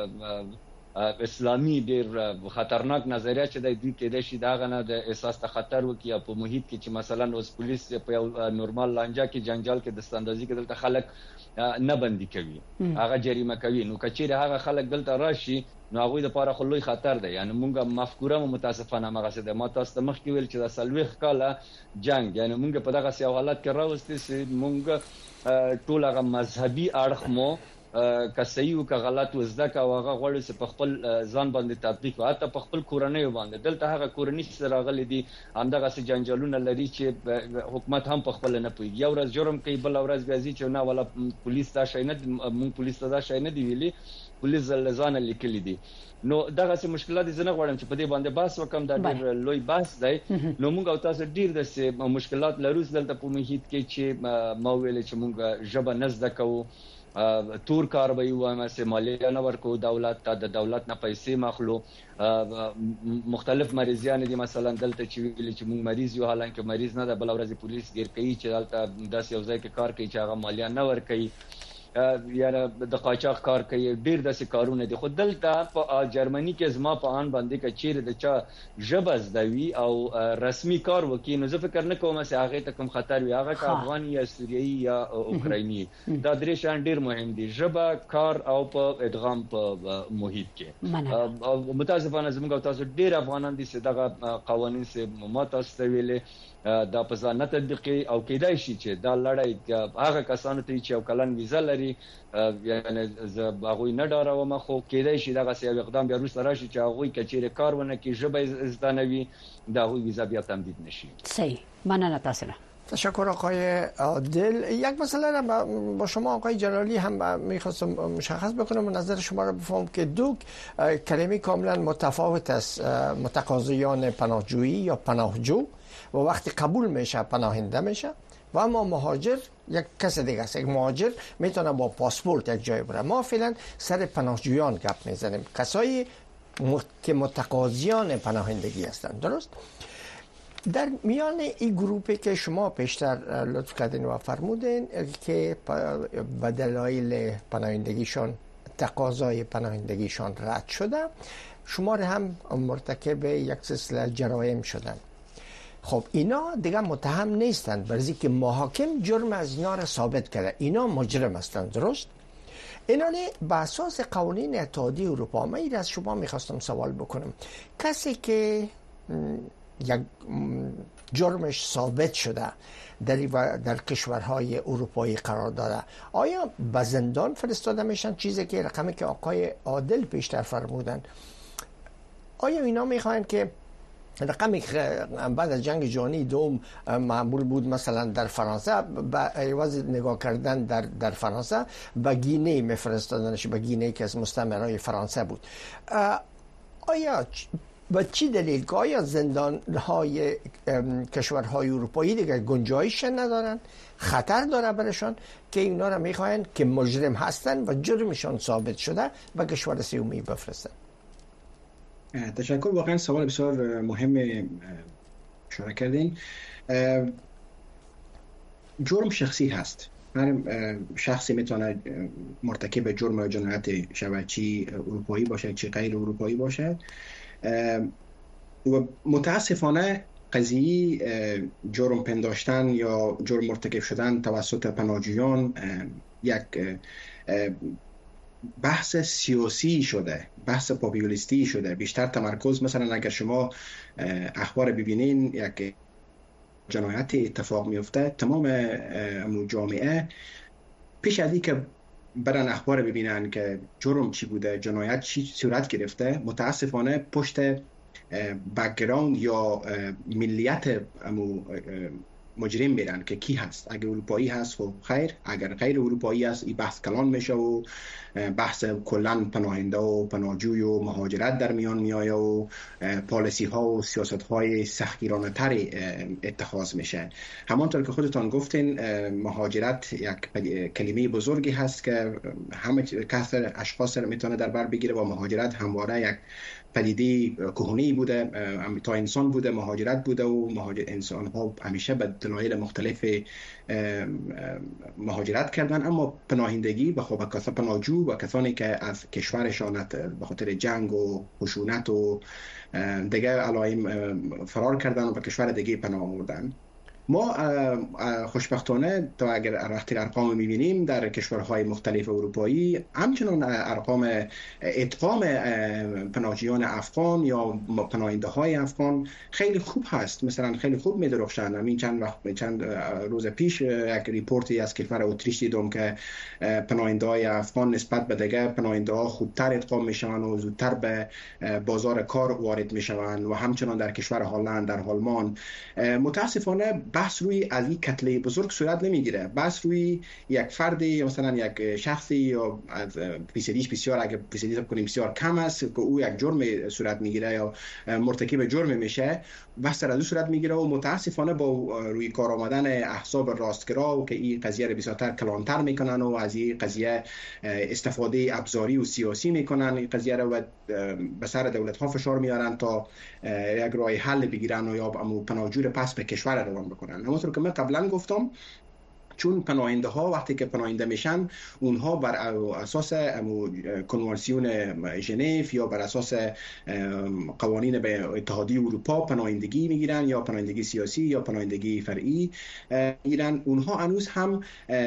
Speaker 3: اسلامي ډیر خطرناک نظریه چې د دوی کېدای شي دا غنه د احساس ته خطر وکي په محیط کې چې مثلا اوس پولیس په یو نورمال لانجه کې جنجال کې د ستاندازي کې دلته خلک نه بندي کوي هغه جریمه کوي نو کچېره هغه خلک دلته راشي نو هغه د لپاره خلوی خطر دی یعنی مونږه مفکوره متاسفانه مغه ده ما تاسو ته مخ کې ویل چې د سلويخ کاله جنگ یعنی مونږ په دغه سیاو حالت کې راوستي چې مونږ ټول هغه مذهبي اړخ مو که صحیح او که غلط وزده کا هغه غوړي چې په خپل ځان باندې تطبیق واته په خپل کورنۍ باندې دلته هغه کورنۍ سره غلي دي همدغه سي جنجالونه لري چې حکومت هم په خپل نه پوي یو ورځ جرم کوي بل ورځ بیا چې نه ولا پولیس دا شي نه مونږ پولیس دا شي نه دی ویلي پولیس ځلزان لیکلي دي نو دغه سي مشکلات زنه غواړم چې په دې باندې بحث وکم دا ډېر لوی بحث دی نو مونږ او تاسو ډېر د مشکلات لرو دلته په محیط کې چې ما ویل چې مونږ ژبه نزد کوو تور کار به یو هم سه مالیه نه ورکو دولت ته د دولت نه پیسې مخلو مختلف مریضیان دي مثلا دلته چې ویل چې مونږ مریض یو حالانکه مریض نه ده بل ورځ پولیس ګیر کوي چې دلته داس یو ځای کې کار کوي چې هغه مالیه نه ورکوي یا د قاچاق کار کوي ډیر داسې کارونه دي خو دلته په جرمني کې زما په ان باندې کچیر د چا جبز دوی او رسمي کار وکي نو زه فکر نه کوم چې هغه ته کوم خطر وي هغه که افغان یا سوریایي یا اوکرایني دا درې شان ډیر مهم دي جبه کار او په ادغام په محیط کې متاسفانه زموږ تاسو ډیر افغانان دي چې دغه قوانين سه متاسف ویلې دا په ځان نه تطبیقي او کېدای شي چې دا لړۍ هغه کسانو ته چې او کلن ویزا لري یعنی زه هغه نه ډاروم خو کېدای شي دغه سیاق اقدام بیا روس راشي چې هغه کچېره کار ونه کې ژبه زدانوي دا هغه ویزا بیا تمدید نشي
Speaker 1: صحیح مننه تاسو
Speaker 2: تشکر آقای عادل. یک مسئله با شما آقای جلالی هم میخواستم مشخص بکنم و نظر شما را بفهم که دو کلمه کاملا متفاوت است متقاضیان پناهجویی یا پناهجو و وقتی قبول میشه پناهنده میشه و اما مهاجر یک کس دیگه است. یک مهاجر میتونه با پاسپورت یک جای بره. ما فعلا سر پناهجویان گپ میزنیم کسایی که متقاضیان پناهندگی هستند درست؟ در میان این گروپی که شما پیشتر لطف کردین و فرمودین که به دلایل پناهندگیشان تقاضای پناهندگیشان رد شده شمار هم مرتکب یک سلسله جرایم شدن. خب اینا دیگه متهم نیستند برای که محاکم جرم از اینا را ثابت کرده اینا مجرم هستند درست؟ اینالی به اساس قوانین اتحادیه اروپا من از شما میخواستم سوال بکنم کسی که یک جرمش ثابت شده در در کشورهای اروپایی قرار داره آیا به زندان فرستاده میشن چیزی که رقمی که آقای عادل پیشتر فرمودن آیا اینا میخواین که رقمی که بعد از جنگ جهانی دوم معمول بود مثلا در فرانسه به عوض نگاه کردن در در فرانسه به گینه میفرستادنش به گینه که از مستعمرهای فرانسه بود آیا با چی دلیل که آیا زندانهای کشورهای اروپایی دیگه گنجایش ندارن خطر داره برشان که اینا را میخواین که مجرم هستن و جرمشان ثابت شده به کشور سومی بفرستن؟
Speaker 4: تشکر واقعا سوال بسیار مهم اشاره کردین. جرم شخصی هست هر شخصی میتونه مرتکب جرم و جنایت شود چی اروپایی باشه چی غیر اروپایی باشه و متاسفانه قضیه جرم پنداشتن یا جرم مرتکب شدن توسط پناهجویان یک بحث سیاسی شده بحث پاپولیستی شده بیشتر تمرکز مثلا اگر شما اخبار ببینین یک جنایت اتفاق میفته تمام جامعه پیش از اینکه برن اخبار ببینن که جرم چی بوده جنایت چی صورت گرفته متاسفانه پشت بک‌گراند یا ملیت امو مجرم میرن که کی هست. اگر اروپایی هست خب خیر، اگر غیر اروپایی است این بحث کلان میشه و بحث کلا پناهنده و پناهجوی و مهاجرت در میان میآید و پالیسی ها و سیاست های سختگیرانه تر اتخاذ میشه. همانطور که خودتان گفتین مهاجرت یک کلمه بزرگی هست که همه کسر اشخاص را میتونه در بر بگیره و مهاجرت همواره یک پدیده کهنه‌ای بوده، تا انسان بوده مهاجرت بوده و مهاجر انسان ها همیشه به دلایل مختلف مهاجرت کردن. اما پناهندگی به خب کسان پناهجو و کسانی که از کشورشان به خاطر جنگ و خشونت و دیگه علائم فرار کردن و به کشور دیگه پناه آوردن. ما خوشبختانه تا اگر وقتی ارقام می‌بینیم در کشورهای مختلف اروپایی همچنان ارقام ادغام پناهجویان افغان یا پناهنده های افغان خیلی خوب هست، مثلا خیلی خوب می‌درخشند. همین چند وقت چند روز پیش یک ریپورتی از کشور اتریش دیدم که پناهنده های افغان نسبت به دیگه پناهنده ها خوبتر ادغام میشوند و زودتر به بازار کار وارد میشوند و همچنان در کشور هلند، در آلمان. متاسفانه بحث روی از این کتله بزرگ صورت نمیگیره. بحث روی یک فردی یا مثلا یک شخصی یا از فیصدیش بسیار اگه فیصدی کنیم بسیار کم است که او یک جرم صورت میگیره یا مرتکب جرم میشه، بحث در از صورت میگیره و متاسفانه با روی کار آمدن احزاب راستگرا و که این قضیه رو بسیارتر کلانتر میکنن و از این قضیه استفاده ابزاری و سیاسی میکنن، این قضیه رو به سر دولت ها فشار میارن تا یک راه حل بگیرن و یا پناهجو پس به کشور روان بکنن. همونطور که من قبلا گفتم، چون پناهنده ها وقتی که پناهنده میشن اونها بر اساس کنوانسیون ژنو یا بر اساس قوانین به اتحادیه اروپا پناهندگی میگیرن یا پناهندگی سیاسی یا پناهندگی فرعی میگیرن. اونها هنوز هم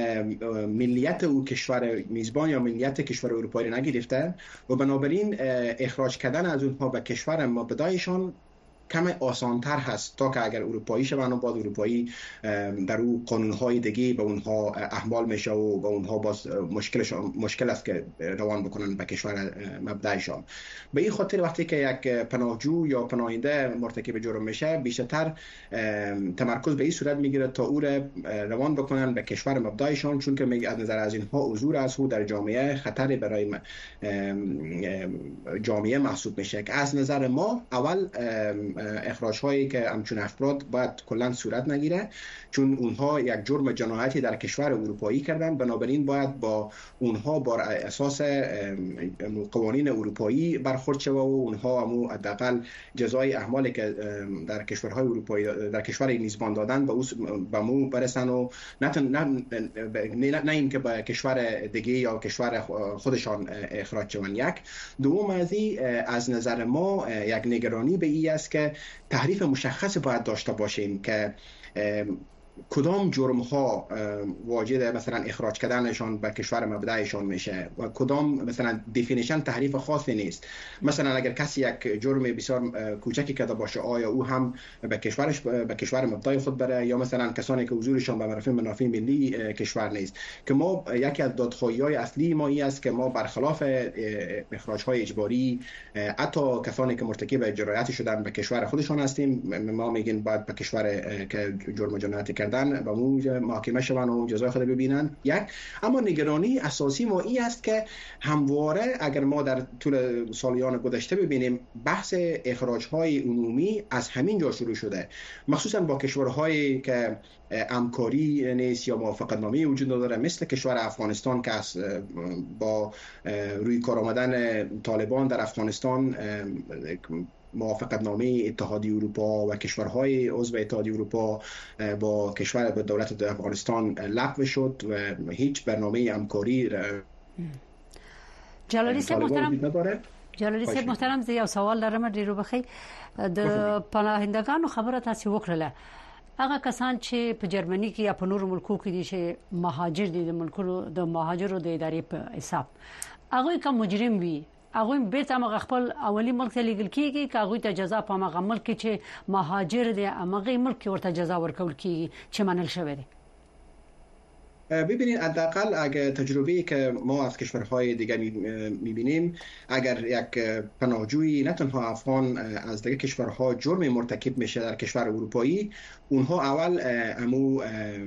Speaker 4: ملیت او کشور میزبان یا ملیت کشور اروپایی نگرفته و بنابراین اخراج کردن از اونها به کشور مبدایشان کم آسانتر هست تا که اگر اروپایی شوند و باز اروپایی در او قانونهای دیگه به اونها احمال میشه و به اونها باز مشکلش مشکل است که روان بکنن به کشور مبدأشان. به این خاطر وقتی که یک پناهجو یا پناهنده مرتکب جرم میشه بیشتر تمرکز به این صورت میگیره تا او را روان بکنن به کشور مبدأشان، چون که از نظر از اینها عذور است و در جامعه خطری برای جامعه محسوب میشه که از نظر ما اول اخراج هایی که همچون افراد باید کلا صورت نگیره، چون اونها یک جرم جنایتی در کشور اروپایی کردن. بنابراین باید با اونها بر اساس قوانین اروپایی برخورد شود و اونها هم حداقل جزای اعمالی که در کشورهای اروپایی در کشور میزبان دادن به به مو برسن و نه نه نه اینکه به کشور دیگه یا کشور خودشان اخراج شوند. یک دوم از از نظر ما یک نگرانی به این است که تعریف مشخص باید داشته باشیم که کدام جرم ها واجد مثلا اخراج کردنشان به کشور مبدأشان میشه و کدام مثلا دیفینیشن تعریف خاصی نیست. مثلا اگر کسی یک جرم بسیار کوچکی کرده باشه آیا او هم به کشورش به کشور مبدأ خود بره، یا مثلا کسانی که حضورشان به منافع منافع ملی کشور نیست. که ما یکی از دادخواهی‌های اصلی ما این است که ما برخلاف اخراج های اجباری حتی کسانی که مرتکب جنایتی شدن به کشور خودشان هستیم، ما میگیم باید به کشور که جرم جنایتی کردن به اونجا محاکمه شوند و جزای خود ببینن. یک اما نگرانی اساسی ما این است که همواره اگر ما در طول سالیان گذشته ببینیم بحث اخراج‌های عمومی از همین جا شروع شده، مخصوصا با کشورهایی که همکاری نیست یا موافقتنامه وجود نداره، مثل کشور افغانستان که با روی کار آمدن طالبان در افغانستان موافقتنامه اتحادیه اروپا و کشورهای عضو اتحادیه اروپا با کشور با دولت افغانستان لغو شد و هیچ برنامه همکاری
Speaker 1: جلالی صاحب محترم جلالی صاحب محترم زه یو سوال لرم ډیرو بخي د پناهندگانو خبره تاسو وکړه. هغه کسان چې په جرمني کې یا په نورو ملکو کې دي چې مهاجر دي د ملکونو د مهاجرو د ادارې په حساب هغه کوم مجرم وي هغه بیرته مغ خپل اولی ملک ته لیږل کیږي که هغه ته جزا په مغه ملک چې مهاجر دي هغه ملک ورته جزا ورکول کیږي چې منل شوی دی.
Speaker 4: ببینید حداقل اگر تجربه‌ای که ما از کشورهای دیگه می‌بینیم، اگر یک پناهجویی نه تنها افغان از دیگه کشورها جرم مرتکب میشه در کشور اروپایی، اونها اول امو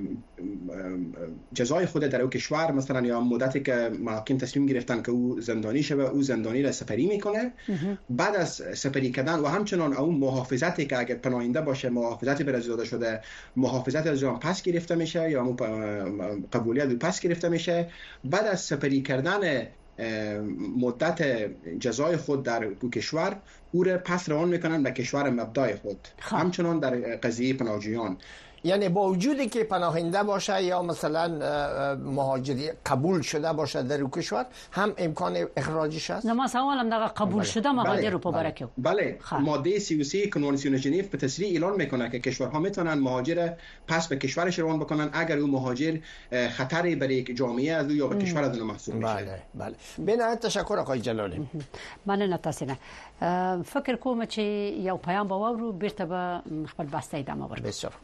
Speaker 4: جزای خود در او کشور مثلا یا مدتی که محاکم تصمیم گرفتن که او زندانی شه، او زندانی را سپری میکنه. بعد از سپری کردن و همچنان اون محافظتی که اگر پناهنده باشه محافظتی بر داده شده، محافظت از آن پس گرفته میشه یا قبولیت او پس گرفته میشه. بعد از سپری کردن مدت جزای خود در دو کشور، او را پس روان میکنن به کشور مبدأ خود. همچنان در قضیه پناهجویان،
Speaker 2: یعنی با وجودی که پناهنده باشه یا مثلا مهاجری قبول شده باشه در کشور، هم امکان اخراجش است.
Speaker 1: نه مثلا هم دغه قبول شده مهاجر رو برکه.
Speaker 4: بله، ماده سی و سه کنوانسیون ژنو به تصریح اعلان میکنه که کشورها میتونن مهاجر پس به کشورش روان بکنن اگر او مهاجر خطری برای جامعه از یا به کشور از اون محسوب میشه.
Speaker 2: بله بله. بنهایت تشکر آقای جلالی.
Speaker 1: مننه تاسو نه. فکر کوم چې یو پیام باورو بیرته به خپل بحث ادامه ورکړو.
Speaker 2: بسیار.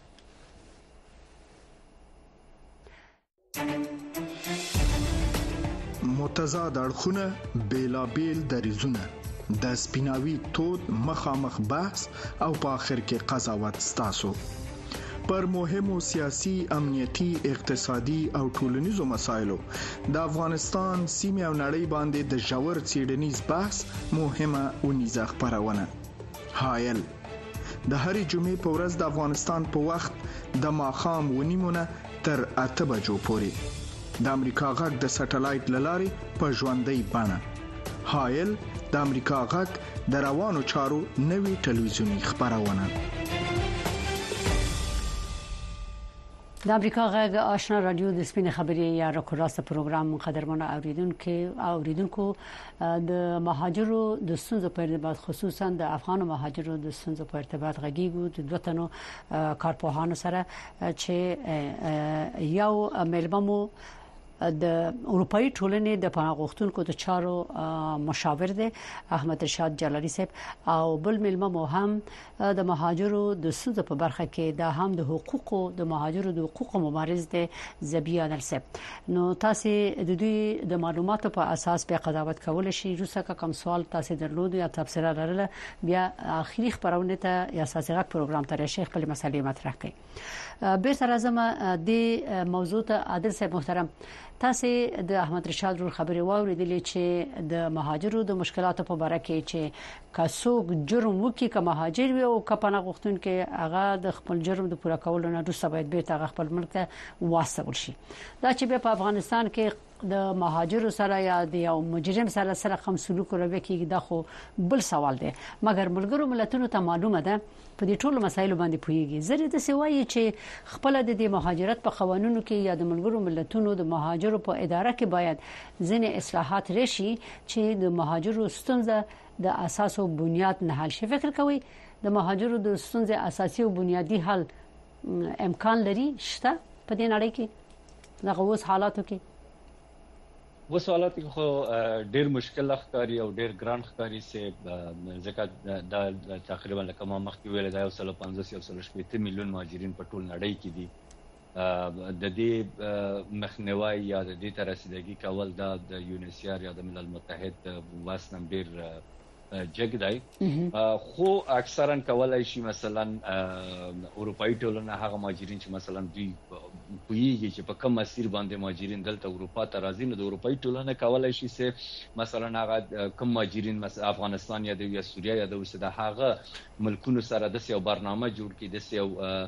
Speaker 6: متضاد اړخونه، بیلابیل دریځونه، د سپیناوي تود مخامخ بحث او په آخر کې قضاوت ستاسو پر مهمو سیاسي، امنیتي، اقتصادي او ټولنیزو مسایلو د افغانستان سیمه او نړۍ باندې د ژور څېړنیز بحث مهمه اونیزه خپرونه. حایل د هرې جمعې په ورځ د افغانستان په وخت د ماښام ونیمونه تر اته بجو پورې د امریکا غږ د سټلایټ للارې په ژوندۍ بڼه. حایل د امریکا غږ د روانو چارو نوي ټلویزیونی خبرونه.
Speaker 1: د امریکا غږ آشنا رادیو د سپین خبري یا راکوراست پروګرام قدرمنو اوریدونکو اوریدونکو د مهاجرو د ستونزو په ارتباط خصوصا د افغان مهاجرو د ستونزو په ارتباط غږیږو د دوه تنو کارپوهانو سره چې یو ملبمو د اروپאי ټولنې د پناه غوښتونکو د چارو مشاور دی احمد رشاد جلالی صاحب، او بل ملما مو هم د مهاجرو د ستونزو په برخه کې د هم د حقوقو د مهاجرو د حقوقو مبارز دی زبیان صاحب. نو تاسو د دوی د معلوماتو په اساس به قضاوت کول شي. روسه کوم سوال تاسو درلود یا تبصره لرله بیا اخیری خبرونه ته یا اساسي غږ پروګرام ته شیخ په مسلې مطرح کړي. به سره زما د موضوع ته عادل صاحب محترم، تاسو د احمد رشاد رو خبري واوریدلې چې د مهاجرو د مشکلاتو په اړه کې چې کڅوګ جرم وکي که مهاجر وي او که پناه غوښتونکي هغه د خپل جرم د پوره کولو نه وروسته باید بیرته خپل ملک ته واستول شي. دا چې په افغانستان کې د مهاجرو سره یا د یو مجرم سره سره کوم سلوک روي کیږي دا خو بل سوال دی، مګر ملګرو ملتونو ته معلومه ده په دې ټولو مسایلو باندې پوهیږي. زری د سوایي چې خپل د مهاجرت په قوانینو کې یا د ملګرو ملتونو د مهاجرو په اداره کې باید ځینې اصلاحات راشي چې د مهاجرو ستونزه د اساس او بنیاد نه حل شي. فکر کوي د مهاجرو د ستونزې اساسي او بنیادی حل امکان لري شته په دې نړۍ کې دغه اوس حالاتو کې؟
Speaker 3: وسوالات خو ډیر مشکل ښکاري او ډیر ګران ښکاري چې ځکه دا تقریبا لکه ما مخکې ویل دا یو سل پنځوس یو سل شپږ میلیون مهاجرین په ټول نړۍ کې دي. د دې مخنیوي یا د دې تر رسیدګي کول دا د یونیسیار یا د ملل متحد واسنم ډیر جګ دی، خو اکثرا کولای شي مثلا اروپאי ټولنه هغه مهاجرین چې مثلا دوی پویږي چې په کوم مسیر باندې مهاجرین دلته اروپا ته راځي، نو د اروپאי ټولنه کولای شي چې مثلا هغه کوم مهاجرین مثلا افغانستان یا د سوریه یا د اوس د هغه ملکونو سره د یو برنامه جوړ کړي، د یو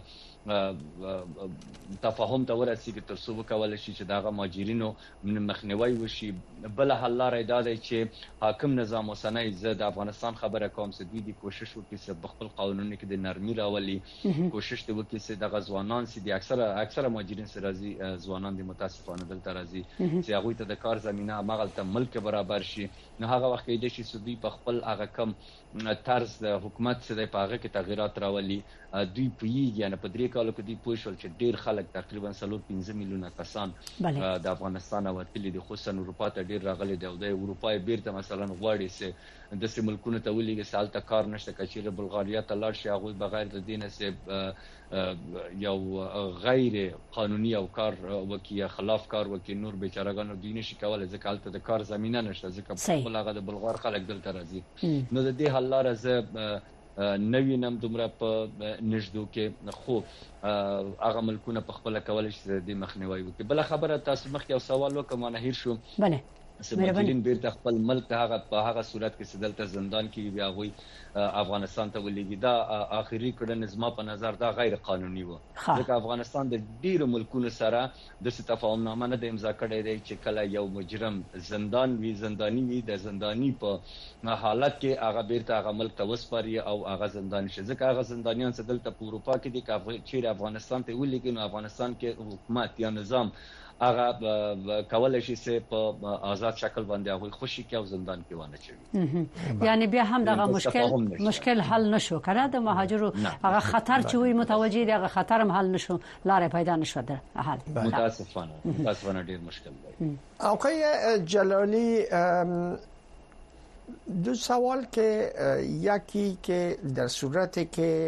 Speaker 3: تفاهم ته ورسیږي تر څو وکولای شي چې دغه مهاجرینو مخنیوي وشي. بل حل لري دا دی چې حاکم نظام اوسنۍ زه د افغانستان خبره کوم چې دوی د کوشش وکړي چې بخپل قانوني کې د نرمي راولي، کوشش دی وکړي چې د غزوانان سي د اکثره اکثره مهاجرین سره راځي ځوانان د متاسفانه دلته راځي چې هغه ته د کار زمينه مغلطه ملک برابر شي، نو هغه وخت کې د شي چې دوی په خپل هغه کم طرز د حکومت سره په هغه کې تغیرات راولي. دوی پویږي نه په درې کالو کې دوی پوه شول چې ډیر خلک تقریبا څلور پنځه میلیونه کسان د افغانستان او تل د خصوصا اروپا ته ډیر راغلي دی او د اروپا بیرته مثلا غواړي چې د سیمه ملکونو ته ولېږي سالته کار نشته کچېره بلغاریا ته لاړ شي هغه بغیر د دینه سه یو غیر قانوني او کار وکي خلاف کار وکي نور بیچارهګانو دوی نشي کولای ځکه هلته د کار زمينه نشته ځکه په خپل هغه د بلغار خلک دلته راځي نو د دې حل لاره زه نوی نم دومره په نږدې کې خو هغه ملکونه په خپل کولای شي د مخنیوي وکړي. بل خبره تاسو مخکې یو سوال وکم نه هیر شو
Speaker 1: بله
Speaker 3: سمجلین بیرته خپل ملک ته هغه په هغه صورت کې سدلته زندان کې بیا غوي افغانستان ته ولېږي دا اخیری کړه زما په نظر دا غیر قانوني و ځکه افغانستان د ډیرو ملکونو سره د تفاهم نامه نه د امضا کړی دی چې کله یو مجرم زندان وی زندانی وي د زندانی په حالت کې هغه بیرته هغه ملک ته وسپاري او هغه زندان شي ځکه هغه زندانیان سدلته په اروپا کې دي چې افغانستان ته ولېږي نو افغانستان کې حکومت یا نظام هغه کولای شي چې په آزاد شکل باندې هغه خوشي کې او زندان کې ونه چوي
Speaker 1: یعنی بیا هم دغه مشکل مشکل حل نشو کنه د مهاجرو هغه خطر چې وي متوجي دغه خطر هم حل نشو لارې پیدا نشو در حل
Speaker 3: متاسفانه متاسفانه ډیر مشکل دی.
Speaker 2: آقای جلالی دو سوال که یکی که در صورتی که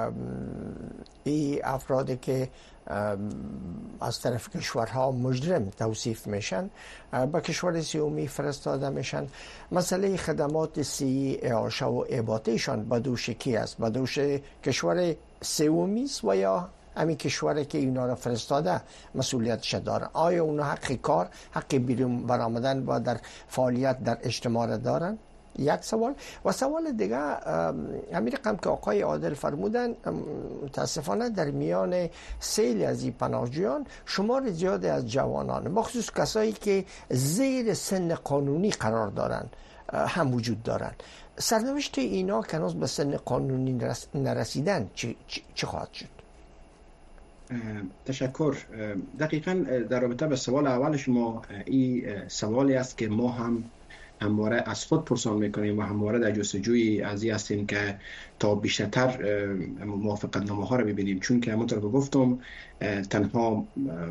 Speaker 2: این افرادی که از طرف کشورها مجرم توصیف میشن به کشور سومی فرستاده میشن مسئله خدمات سی اعاشه و اباطهشان به دوش کی است؟ به دوش کشور سومی است و یا همین کشوری که اینا را فرستاده مسئولیتش داره؟ آیا اونا حق کار حق بیرون برآمدن و در فعالیت در اجتماع را دارن؟ یک سوال. و سوال دیگه همین رقم که آقای عادل فرمودن متاسفانه در میان سیل از این پناهجویان شمار زیادی از جوانان مخصوص کسایی که زیر سن قانونی قرار دارن هم وجود دارن. سرنوشت اینا که هنوز به سن قانونی نرسیدن چی, چی خواهد شد؟
Speaker 4: تشکر. دقیقا در رابطه به سوال اول شما این سوالی است که ما هم همواره از خود پرسان میکنیم و همواره در جستجوی از این هستیم که تا بیشتر موافقت نامه ها رو ببینیم، چون که همونطور که گفتم تنها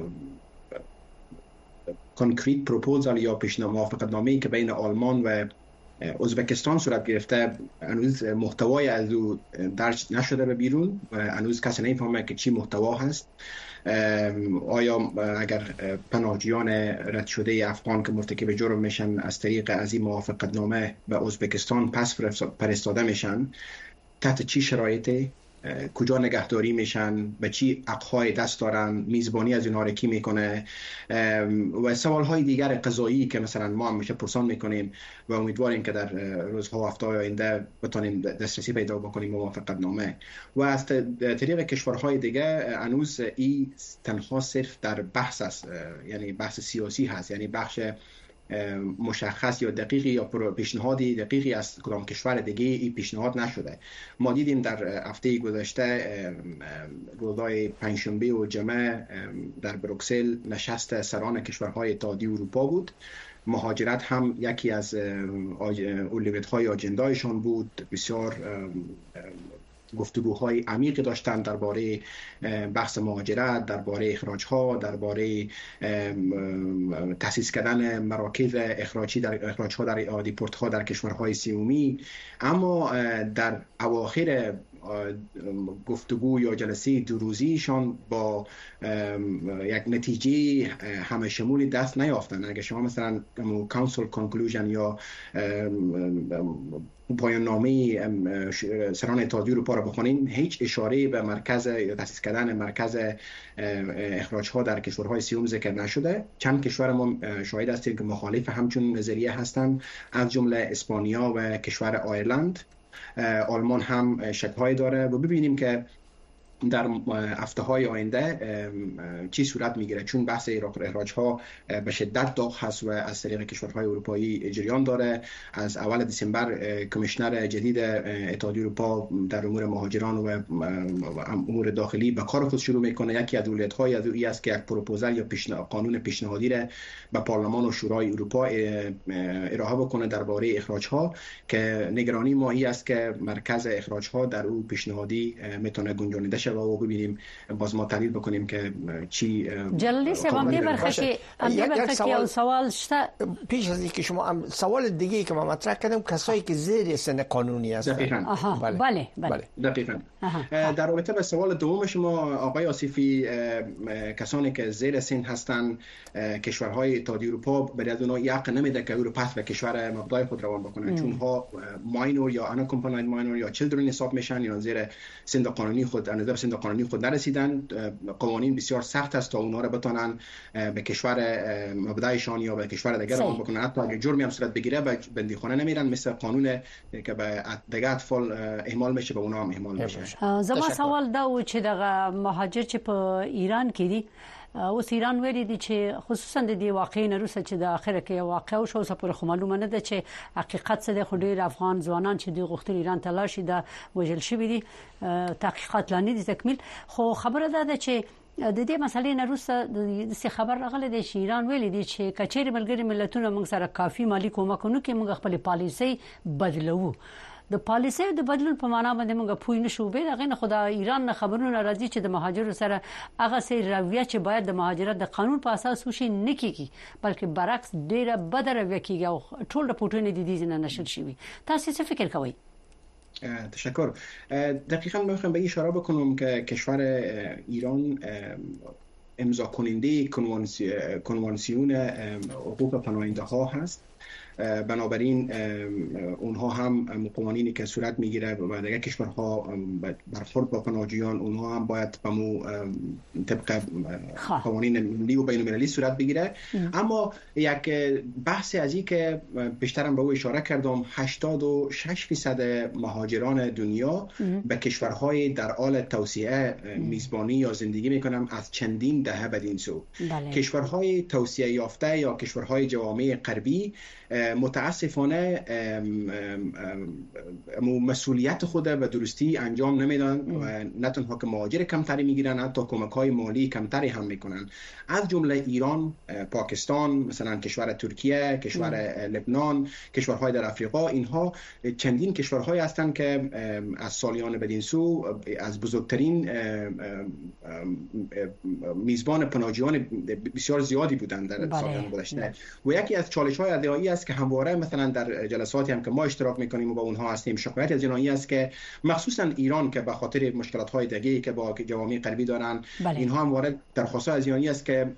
Speaker 4: کانکریت پروپوزال یا پیشنهاد موافقت نامه‌ای که بین آلمان و ازبکستان صورت گرفته هنوز محتوای از او درج نشده به بیرون و هنوز کسی نمیفهمه که چی محتوا هست. آیا اگر پناهجویان رد شده افغان که مرتکب جرم میشن از طریق از این موافقت نامه به ازبکستان پس فرستاده میشن تحت چی شرایطی، کجا نگهداری میشن، به چی حقهای دست دارن، میزبانی از اینها رو کی میکنه و سوال های دیگر قضایی که مثلا ما همیشه پرسان میکنیم و امیدواریم که در روزها و هفته‌های آینده بتونیم دسترسی پیدا بکنیم موافقت نامه. و از طریق کشورهای دیگه هنوز این تنها صرف در بحث است، یعنی بحث سیاسی هست، یعنی بخش مشخص یا دقیقی یا پیشنهادی دقیقی از کدام کشور دیگه این پیشنهاد نشده. ما دیدیم در هفته گذشته روزهای پنجشنبه و جمعه در بروکسل نشست سران کشورهای اتحادیه اروپا بود. مهاجرت هم یکی از اولویت‌های آجندایشان بود. بسیار گفتگوهای عمیقی داشتن درباره بحث مهاجرت، درباره اخراج‌ها، درباره تأسیس کردن مراکز اخراجی در اخراج‌ها در دیپورت‌ها در کشورهای سومی. اما در اواخر گفتگو یا جلسه دو روزیشان با یک نتیجه همه شمولی دست نیافتن. اگر شما مثلا کانسل کانکلوژن یا پایان نامه سران اتحادیه اروپا را بخونین، هیچ اشاره به مرکز یا تأسیس کردن مرکز اخراج ها در کشورهای سوم ذکر نشده. چند کشور ما شاهد هستیم که مخالف همچون نظریه هستند، از جمله اسپانیا و کشور آیرلند. آلمان هم شک‌های داره و ببینیم که در هفته‌های آینده چی صورت میگیره، چون بحث اخراج ها به شدت داغ هست و از طریق کشورهای اروپایی جریان داره. از اول دسامبر کمیشنر جدید اتحادیه اروپا در امور مهاجران و امور داخلی به کار خود شروع میکنه. یکی از اولویت‌های از او است که یک پروپوزال یا پیشنهاد قانون پیشنهادی را به پارلمان و شورای اروپا ارائه بکنه درباره اخراج ها، که نگرانی ما این است که مرکز اخراج ها در او پیشنهادی میتونه گنجانیده بشه و ببینیم باز ما تحلیل بکنیم که چی
Speaker 1: جلالی صاحب دې برخه کې دې برخه کې سوال شته.
Speaker 2: پیش از اینکه شما سوال دیگه که من مطرح کردم کسایی که زیر سن قانونی هستند.
Speaker 1: بله بله بله
Speaker 4: دقیقاً. در رابطه با سوال دوم شما آقای آصفی، کسانی که زیر سن هستند کشورهای اتحادیه اروپا برای اونها حق نمیده که اروپا به کشور مبدأ خود روان بکنن، چون ها ماینور یا انا کمپاناید ماینور یا چیلدرن حساب میشن یا زیر سن قانونی خود اندازه سن قانونی خود نرسیدن. قوانین بسیار سخت است تا اونها را بتونن به کشور مبدأشان یا به کشور دیگر روان بکنن. حتی اگه جرمی هم صورت بگیره به بندیخانه نمیرن، مثل قانون که به دیگر اطفال اهمال میشه به اونها هم اهمال میشه.
Speaker 1: زما سوال دا و چې دغه مهاجر چې په ایران کې دي، اوس ایران ویلي دي چې خصوصا د دې واقعې نه وروسته چې د اخره کې واقع شو اوس پورې خو معلومه نه ده چې حقیقت څه دی، خو ډېر افغان ځوانان چې دوی غوښتل ایران ته لاړ شي دا وژل شوي دي، تحقیقات لا نه دي تکمیل. خو خبره دا ده چې د دې مسلې نه وروسته د څه خبر راغلی دی چې ایران ویلي دي چې کچېرې ملګري ملتونه موږ سره کافي مالی کومک ونه کوي، موږ خپل پالیسي بدلوو. د پالیسي د بدلون په معنا باندې موږ پوه نه شو. به دغه نه خدا ایران نه خبرونه راځي چې د مهاجرو سره هغه سي رویه چې باید د مهاجرت د قانون په اساس وشي نه کیږي، بلکې برعکس ډیره بد رویه کیږي او ټول رپورټونه د دې نه نشل شوی. تاسو څه فکر کوئ؟
Speaker 4: تشکر. دقیقاً میخوام به این اشاره بکنم که کشور ایران امضا کننده کنوانسیون حقوق پناهنده ها هست، بنابراین اونها هم قوانینی که صورت میگیره و دیگر کشورها برخورد با پناهجویان اونها هم باید به مو طبق قوانین ملی و بین المللی صورت بگیره. اما یک بحث از این که بیشترم به او اشاره کردم، هشتاد و شش درصد مهاجران دنیا به کشورهای در حال توسعه میزبانی یا زندگی میکنن از چندین دهه بدین سو. بله. کشورهای توسعه یافته یا کشورهای جوامع غربی متاسفانه مسئولیت خود به درستی انجام نمیدن و نه تنها که مهاجر کمتری میگیرن، حتی کمک‌های مالی کمتری هم میکنن. از جمله ایران، پاکستان، مثلا کشور ترکیه، کشور ام. لبنان، کشورهای در افریقا، اینها چندین کشورهایی هستند که از سالیان بدین سو از بزرگترین میزبان پناهجویان بسیار زیادی بودند در سالیان گذشته. و یکی از چالش‌های ادعایی است که همواره مثلا در جلساتی هم که ما اشتراک میکنیم و با اونها هستیم شکایت از اینایی است که مخصوصا ایران که به خاطر مشکلات‌های دیگه‌ای که با جوامع غربی دارن، بله. اینها همواره درخواست از اینایی است که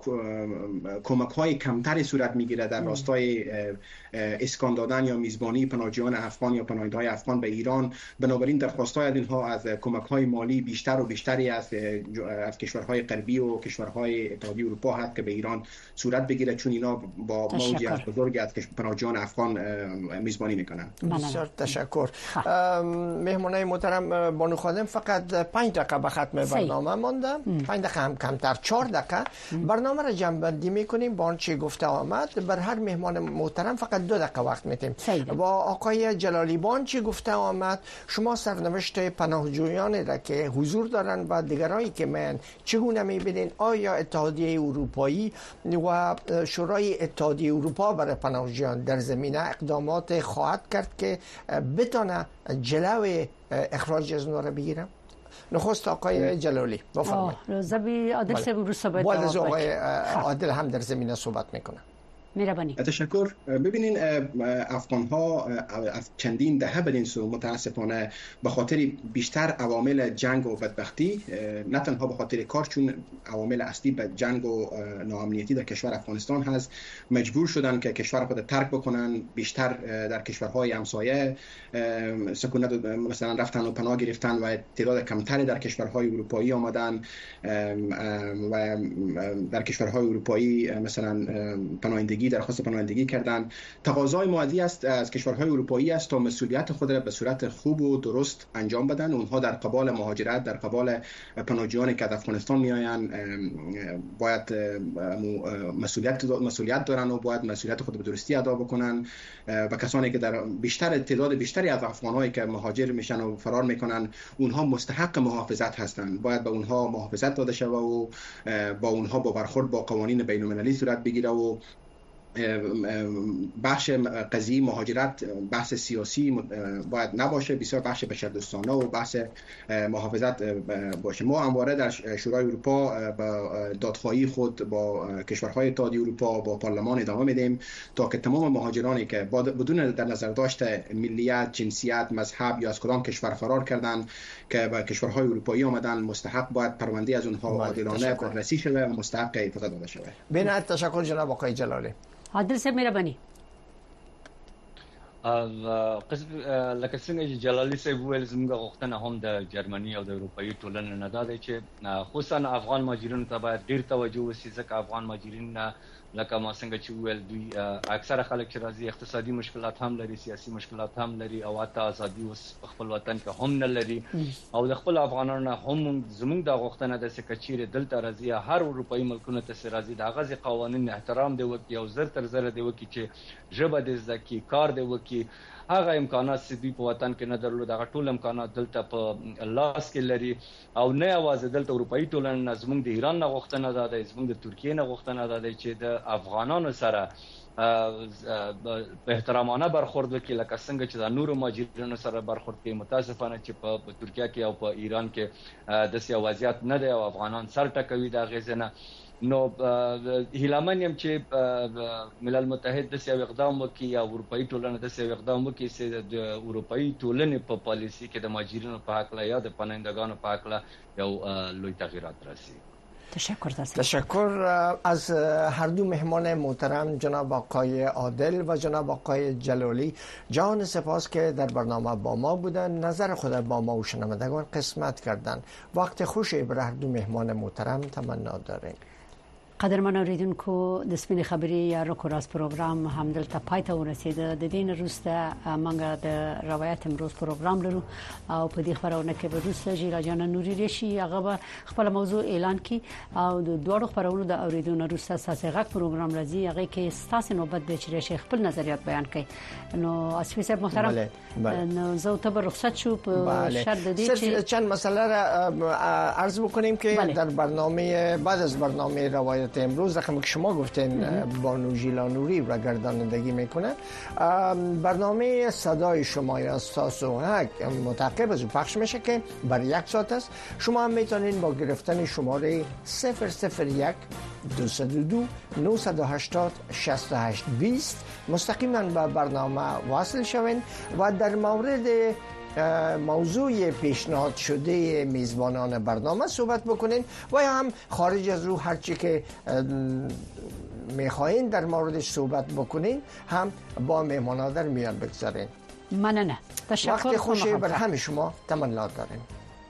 Speaker 4: کمک‌های کمتری صورت میگیره در راستای اسکان دادن یا میزبانی پناهجویان افغان یا پناهنده‌های افغان به ایران. بنابراین درخواست‌های از اینها از کمک‌های مالی بیشتر و بیشتری از از کشورهای غربی و کشورهای اتحادیه اروپا هست که به ایران صورت بگیره، چون اینا با موجی از بزرگی از پناهجویان افغان میزبانی میکنن.
Speaker 2: بسیار تشکر. مهمانای محترم بانو خادم، فقط پنج دقیقه به ختم برنامه مانده، پنج دقیقه هم کمتر، چهار دقیقه برنامه را جمع‌بندی میکنیم با آنچه گفته آمد. بر هر مهمان محترم فقط دو دقیقه وقت میتیم. با آقای جلالی با آنچه گفته آمد، شما سرنوشت پناهجویان را که حضور دارن و دیگرایی که من چگونه میبینین؟ آیا اتحادیه اروپایی و شورای اتحادیه اروپا برای پناهجویان در زمینه اقدامات خواهد کرد که بتونه جلوی اخراج از اونها را بگیره؟ نخست آقای جلالی بفرمایید.
Speaker 1: زبی عادل صاحب رو صحبت
Speaker 2: بعد از آقای عادل هم در زمینه صحبت میکنه.
Speaker 1: مهربانی.
Speaker 4: تشکر. ببینین افغان ها از چندین دهه بدین سو متاسفانه به خاطر بیشتر عوامل جنگ و بدبختی، نه تنها به خاطر کار، چون عوامل اصلی به جنگ و ناامنیتی در کشور افغانستان هست، مجبور شدن که کشور خود ترک بکنن، بیشتر در کشورهای همسایه سکونت مثلا رفتن و پناه گرفتن و تعداد کمتری در کشورهای اروپایی آمدن و در کشورهای اروپایی مثلا پناهندگی درخواست پناهندگی کردن. تقاضای مادی است از کشورهای اروپایی است تا مسئولیت خود را به صورت خوب و درست انجام بدن. اونها در قبال مهاجرت، در قبال پناهجویانی که از افغانستان میآیند باید مسئولیت مسئولیت دارن و باید مسئولیت خود به درستی ادا بکنن. و کسانی که در بیشتر تعداد بیشتری از افغانایی که مهاجر میشن و فرار میکنن، اونها مستحق محافظت هستند، باید به اونها محافظت داده شود و با اونها با برخورد با قوانین بین المللی صورت بگیره و بخش قضیه مهاجرت بحث سیاسی باید نباشه، بسیار بخش بشردوستانه و بحث محافظت باشه. ما همواره در شورای اروپا با دادخواهی خود با کشورهای اتحادیه اروپا با پارلمان ادامه میدیم تا که تمام مهاجرانی که بدون در نظر داشت ملیت، جنسیت، مذهب یا از کدام کشور فرار کردن که به کشورهای اروپایی آمدن، مستحق باید پرونده از اونها عادلانه بررسی شود و مستحق اعفا داده شود.
Speaker 2: بنهایت تشکر جناب آقای جلالی.
Speaker 1: عادل صاحب مهرباني.
Speaker 3: قسم لکه څنګه چې جلالي صاحب ویل زموږ غوښتنه هم د جرمني او د اروپאי ټولنې نه ده چې خصوصا افغان مهاجرینو ته باید ډیر توجه وشي، ځکه افغان مهاجرین لکه ما څنګه چې ویل دوی اکثره خلک چې راځي اقتصادي مشکلات هم لري، سیاسي مشکلات هم لري او حتی ازادي اوس په خپل وطن کې هم نه لري او د خپل افغانانو هم زموږ د غوښتنه د سکچیر دلته راځي هر اروپאי ملکونو ته راځي د غزي قوانين احترام دی وکي او زر تر زر دی وکي چې ژبه د زکی کار دی وکي هغه امکانات چې دوی په وطن کې نه درلود هغه ټول امکانات دلته په لاس کې لري او نه اواز دلته اروپאי ټولنه زموږ د ایران نه غوښتنه ده، د زموږ د ترکیه نه غوښتنه ده چې د افغانانو سره په احترامانه برخورد وکړي لکه څنګه چې د نورو مهاجرینو سره برخورد کوي. متاسفانه چې په ترکیه کې او په ایران کې د سیاسي وضعیت نه دی او افغانان سر ټکوي د غزنه. نو هیلامن يم چې ملل متحد د سیاو اقدام وکړي یا اروپאי ټولنه د سیاو اقدام وکړي چې د اروپאי ټولنې په پالیسي کې د مهاجرینو په حق لا یا د پناهندگانو په حق لا یو لوی تغییرات راسي.
Speaker 1: تشکر دست.
Speaker 2: تشکر از هر دو مهمان محترم جناب آقای عادل و جناب آقای جلالی. جان سپاس که در برنامه با ما بودن، نظر خود با ما و شنوندگان قسمت کردن. وقت خوشی برای هر دو مهمان محترم تمنا داریم.
Speaker 1: قدرمن اوریدونکو د سپینې خبرې یا روکوراس پروګرام هم دلته پای ته ورسېده. د دین وروسته موږ د روایت امروز پروګرام لرو او په دې خبرونه کې به وروسته جیلا جان نوري رشي هغه به خپل موضوع اعلان کړي او د دوړو خبرونو د اوریدونکو وروسته اساسي غږ پروګرام راځي هغه کې ستاسو نوبت به چې خپل نظریات بیان کړي. نو اسفي صاحب محترم بله. بله. نو زه ته به رخصت شو په شرط د دې چې
Speaker 2: چند مسئله را عرض بکنیم که بله. در برنامه بعد از برنامه روایت امروز رقمی که شما گفتین بانو جیلا نوری و گردانندگی میکنه برنامه صدای شما یا استاسو هک متعقب از پخش میشه که برای یک ساعت است. شما هم میتونین با گرفتن شماره صفر صفر یک دویست و دو نهصد و هشتاد شصت و هشت بیست مستقیما به برنامه واصل شوین و در مورد موضوع پیشنهاد شده میزبانان برنامه صحبت بکنین و یا هم خارج از رو هرچی که میخواین در موردش صحبت بکنین هم با مهمانان در میان بگذارین.
Speaker 1: ممنونم. تشکر.
Speaker 2: وقت خوشی بر همه شما تمنا داریم.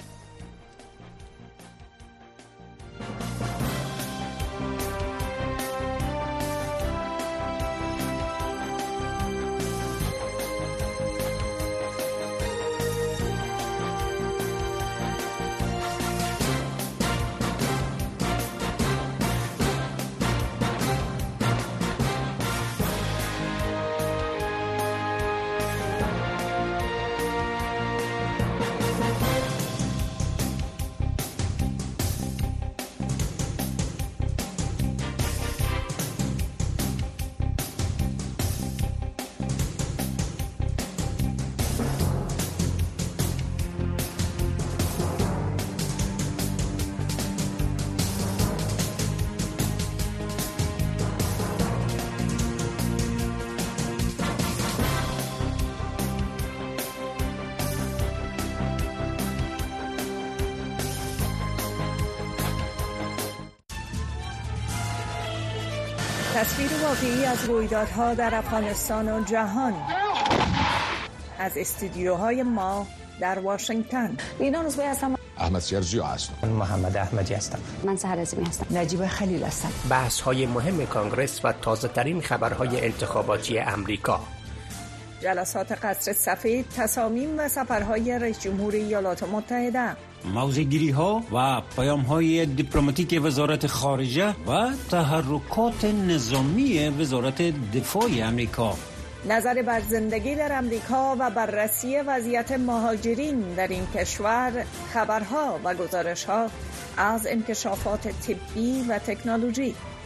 Speaker 5: تصویر واقعی از رویدادها در افغانستان و جهان از استودیوهای ما در واشنگتن.
Speaker 7: اینا روزبه هستم.
Speaker 8: احمد سیرجیو هستم.
Speaker 9: من محمد احمدی هستم.
Speaker 7: من سحر عظیمی هستم.
Speaker 5: نجیب خلیل هستم.
Speaker 9: بحث های مهم کانگرس و تازه ترین خبرهای انتخاباتی امریکا.
Speaker 5: جلسات قصر سفید، تصامیم و سفرهای رئیس جمهور ایالات متحده.
Speaker 10: موضع‌گیری ها و پیام های دیپلماتیک وزارت خارجه و تحرکات نظامی وزارت دفاع امریکا.
Speaker 5: نظر بر زندگی در امریکا و بررسی وضعیت مهاجرین در این کشور، خبرها و گزارش‌ها از انکشافات طبی و تکنولوژی.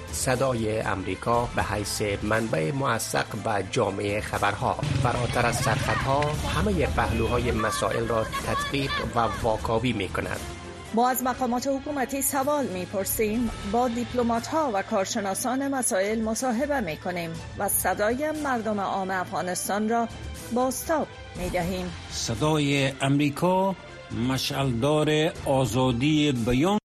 Speaker 9: صدای امریکا به حیث منبع موثق و جامع خبرها فراتر از سرخطها همه پهلوهای مسائل را تدقیق و واکاوی می کند.
Speaker 8: ما از مقامات حکومتی سوال می‌پرسیم، با دیپلمات‌ها و کارشناسان مسائل مصاحبه می‌کنیم و صدای مردم عام افغانستان را بازتاب می‌دهیم.
Speaker 10: صدای امریکا مشعلدار آزادی بیان